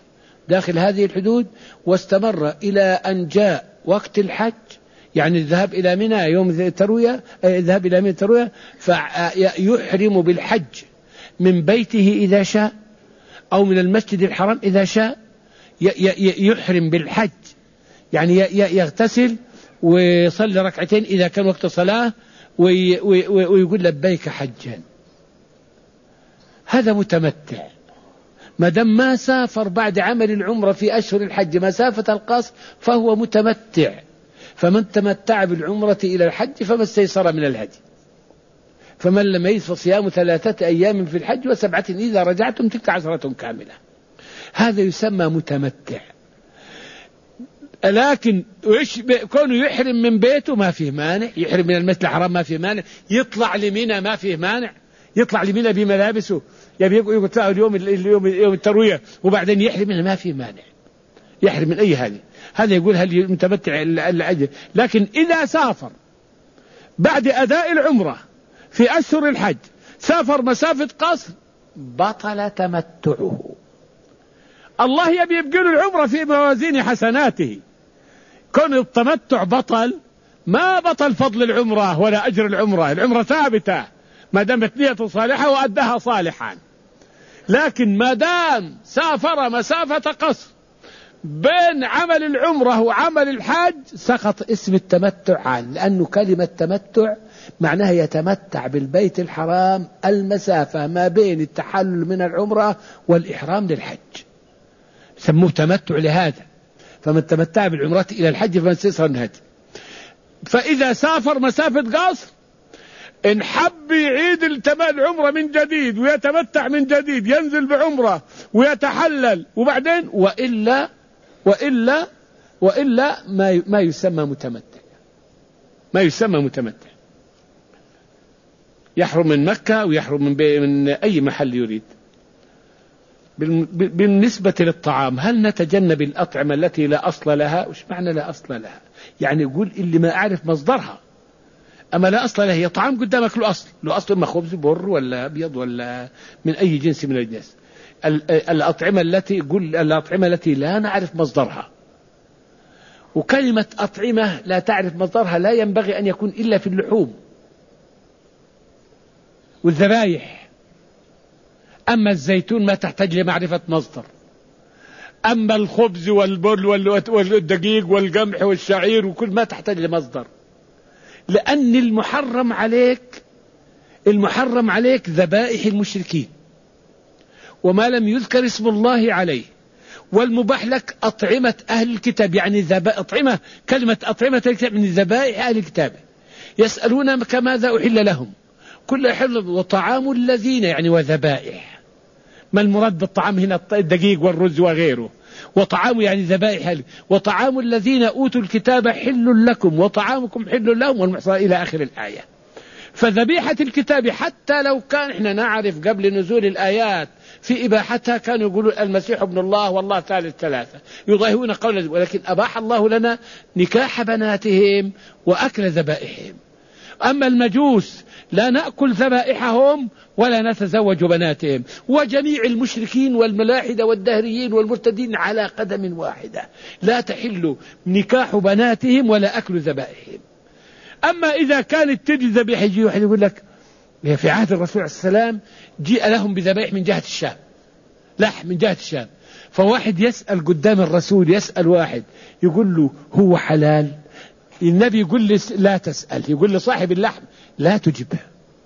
داخل هذه الحدود واستمر إلى أن جاء وقت الحج، يعني الذهاب إلى منى يوم التروية، الذهاب إلى منى التروية، فيحرم بالحج من بيته إذا شاء أو من المسجد الحرام إذا شاء. يحرم بالحج يعني يغتسل ويصلي ركعتين إذا كان وقت صلاة ويقول لبيك حجا. هذا متمتع ما دام ما سافر بعد عمل العمرة في أشهر الحج مسافة القصر فهو متمتع. فمن تمتع بالعمرة إلى الحج فما استيسر من الهدي، فمن لم يجد فصيام ثلاثة أيام في الحج وسبعة إذا رجعتم تلك عشرة كاملة. هذا يسمى متمتع. لكن كونه يحرم من بيته ما فيه مانع، يحرم من المسجد الحرام ما فيه مانع، يطلع لمنى ما فيه مانع، يطلع لمنى بملابسه يبي يقول اليوم اليوم يوم التروية وبعدين يحرم منها ما فيه مانع، يحرم من أي هذه. هذا يقول هل متمتع الأجل. لكن إذا سافر بعد أداء العمرة في أشهر الحج سافر مسافة قصر بطل تمتعه. الله يبي يبقى له العمرة في موازين حسناته. كون التمتع بطل ما بطل فضل العمرة ولا أجر العمرة، العمرة ثابتة ما دامت نيته صالحة وأدها صالحا. لكن ما دام سافر مسافة قصر بين عمل العمرة وعمل الحج سقط اسم التمتع عنه، لأنه كلمة تمتع معناها يتمتع بالبيت الحرام المسافة ما بين التحلل من العمرة والإحرام للحج، سموه تمتع لهذا. فمن تمتع بالعمرة إلى الحج فمن استيسر من الهدي. فإذا سافر مسافة قصر إن حب يعيد العمرة من جديد ويتمتع من جديد ينزل بعمرة ويتحلل وبعدين وإلا وإلا وإلا ما ما يسمى متمتع، ما يسمى متمتع. يحرم من مكة ويحرم من, من أي محل يريد. بالنسبة للطعام هل نتجنب الأطعمة التي لا أصل لها؟ وش معنى لا أصل لها؟ يعني يقول اللي ما أعرف مصدرها. أما لا أصل لها هي طعام قدامك له أصل، له أصل ما خبز بر ولا أبيض ولا من أي جنس من الجنس. الأطعمة التي يقول الأطعمة التي لا نعرف مصدرها. وكلمة أطعمة لا تعرف مصدرها لا ينبغي أن يكون إلا في اللحوم والذبائح. أما الزيتون ما تحتاج لمعرفة مصدر. أما الخبز والبر والدقيق والقمح والشعير وكل ما تحتاج لمصدر. لأن المحرم عليك المحرم عليك ذبائح المشركين وما لم يذكر اسم الله عليه، والمباح لك أطعمة أهل الكتاب، يعني ذبائح أطعمة. كلمة أطعمة الكتاب من ذبائح أهل الكتاب. يسألونك ماذا أحل لهم كل حل وطعام الذين يعني وذبائح. ما المراد بالطعام هنا؟ الدقيق والرز وغيره. وطعام يعني ذبائح. وطعام الذين أوتوا الكتاب حل لكم وطعامكم حل لهم والمحصنات إلى آخر الآية. فذبيحة الكتاب حتى لو كان احنا نعرف قبل نزول الآيات في إباحتها كانوا يقولوا المسيح ابن الله والله ثالث ثلاثة يضاهئون قولا، ولكن أباح الله لنا نكاح بناتهم وأكل ذبائحهم. أما المجوس لا نأكل ذبائحهم ولا نتزوج بناتهم. وجميع المشركين والملاحدة والدهريين والمرتدين على قدم واحدة لا تحل نكاح بناتهم ولا أكل ذبائحهم. أما إذا كانت تجي ذبيحة يجي واحد يقول لك في عهد الرسول عليه السلام جيء لهم بذبائح من جهة الشام، لحم من جهة الشام. فواحد يسأل قدام الرسول، يسأل واحد يقول له هو حلال؟ النبي يقول لي لا تسأل، يقول لصاحب اللحم لا تجبه.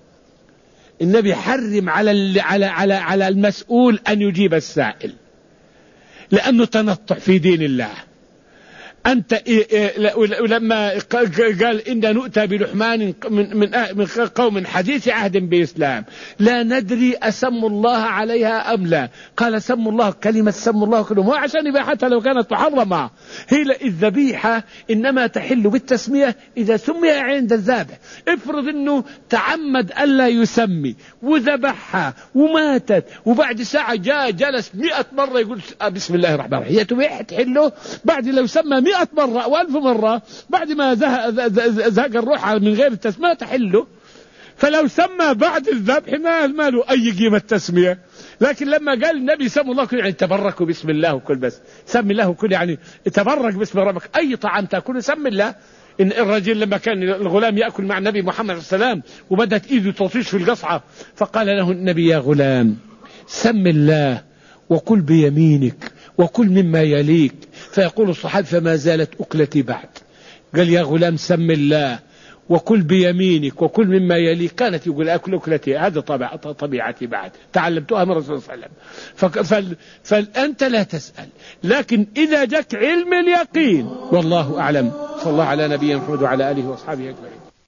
النبي حرم على على على على المسؤول أن يجيب السائل، لأنه تنطع في دين الله. أنت لما قال إن نؤتى بلحمان من من من قوم حديث عهد بإسلام لا ندري أسم الله عليها أم لا، قال سم الله. كلمة سم الله كله مو عشان إباحتها لو كانت محرمة. هي الذبيحة إنما تحل بالتسمية إذا سمي عند الذابح. افرض إنه تعمد ألا يسمي وذبحها وماتت وبعد ساعة جاء جلس مئة مرة يقول بسم الله الرحمن الرحيم، هي تبيح تحله بعد لو سمى مئة مرة وألف مرة بعد ما زهق الروح من غير التسمية تحله. فلو سمى بعد الذبح ما له أي قيمة تسمية، لكن لما قال النبي سموا الله كل يعني تبركوا بسم الله وكل، بس سم الله وكل يعني تبرك باسم ربك. أي طعام تأكله سم الله. إن الرجل لما كان الغلام يأكل مع النبي محمد صلى الله عليه وسلم وبدت إيده تطيش في القصعة، فقال له النبي يا غلام سم الله وكل بيمينك وكل مما يليك. فيقول الصحابي فما زالت أكلتي بعد. قال يا غلام سم الله وكل بيمينك وكل مما يليك. كانت يقول أكل أكلتي، هذا طبع طبيعتي بعد تعلمتها من الرسول صلى الله عليه وسلم. فال فأنت لا تسأل، لكن إذا جاك علم اليقين والله أعلم. صلى الله على نبينا محمد وعلى آله وأصحابه أجمعين.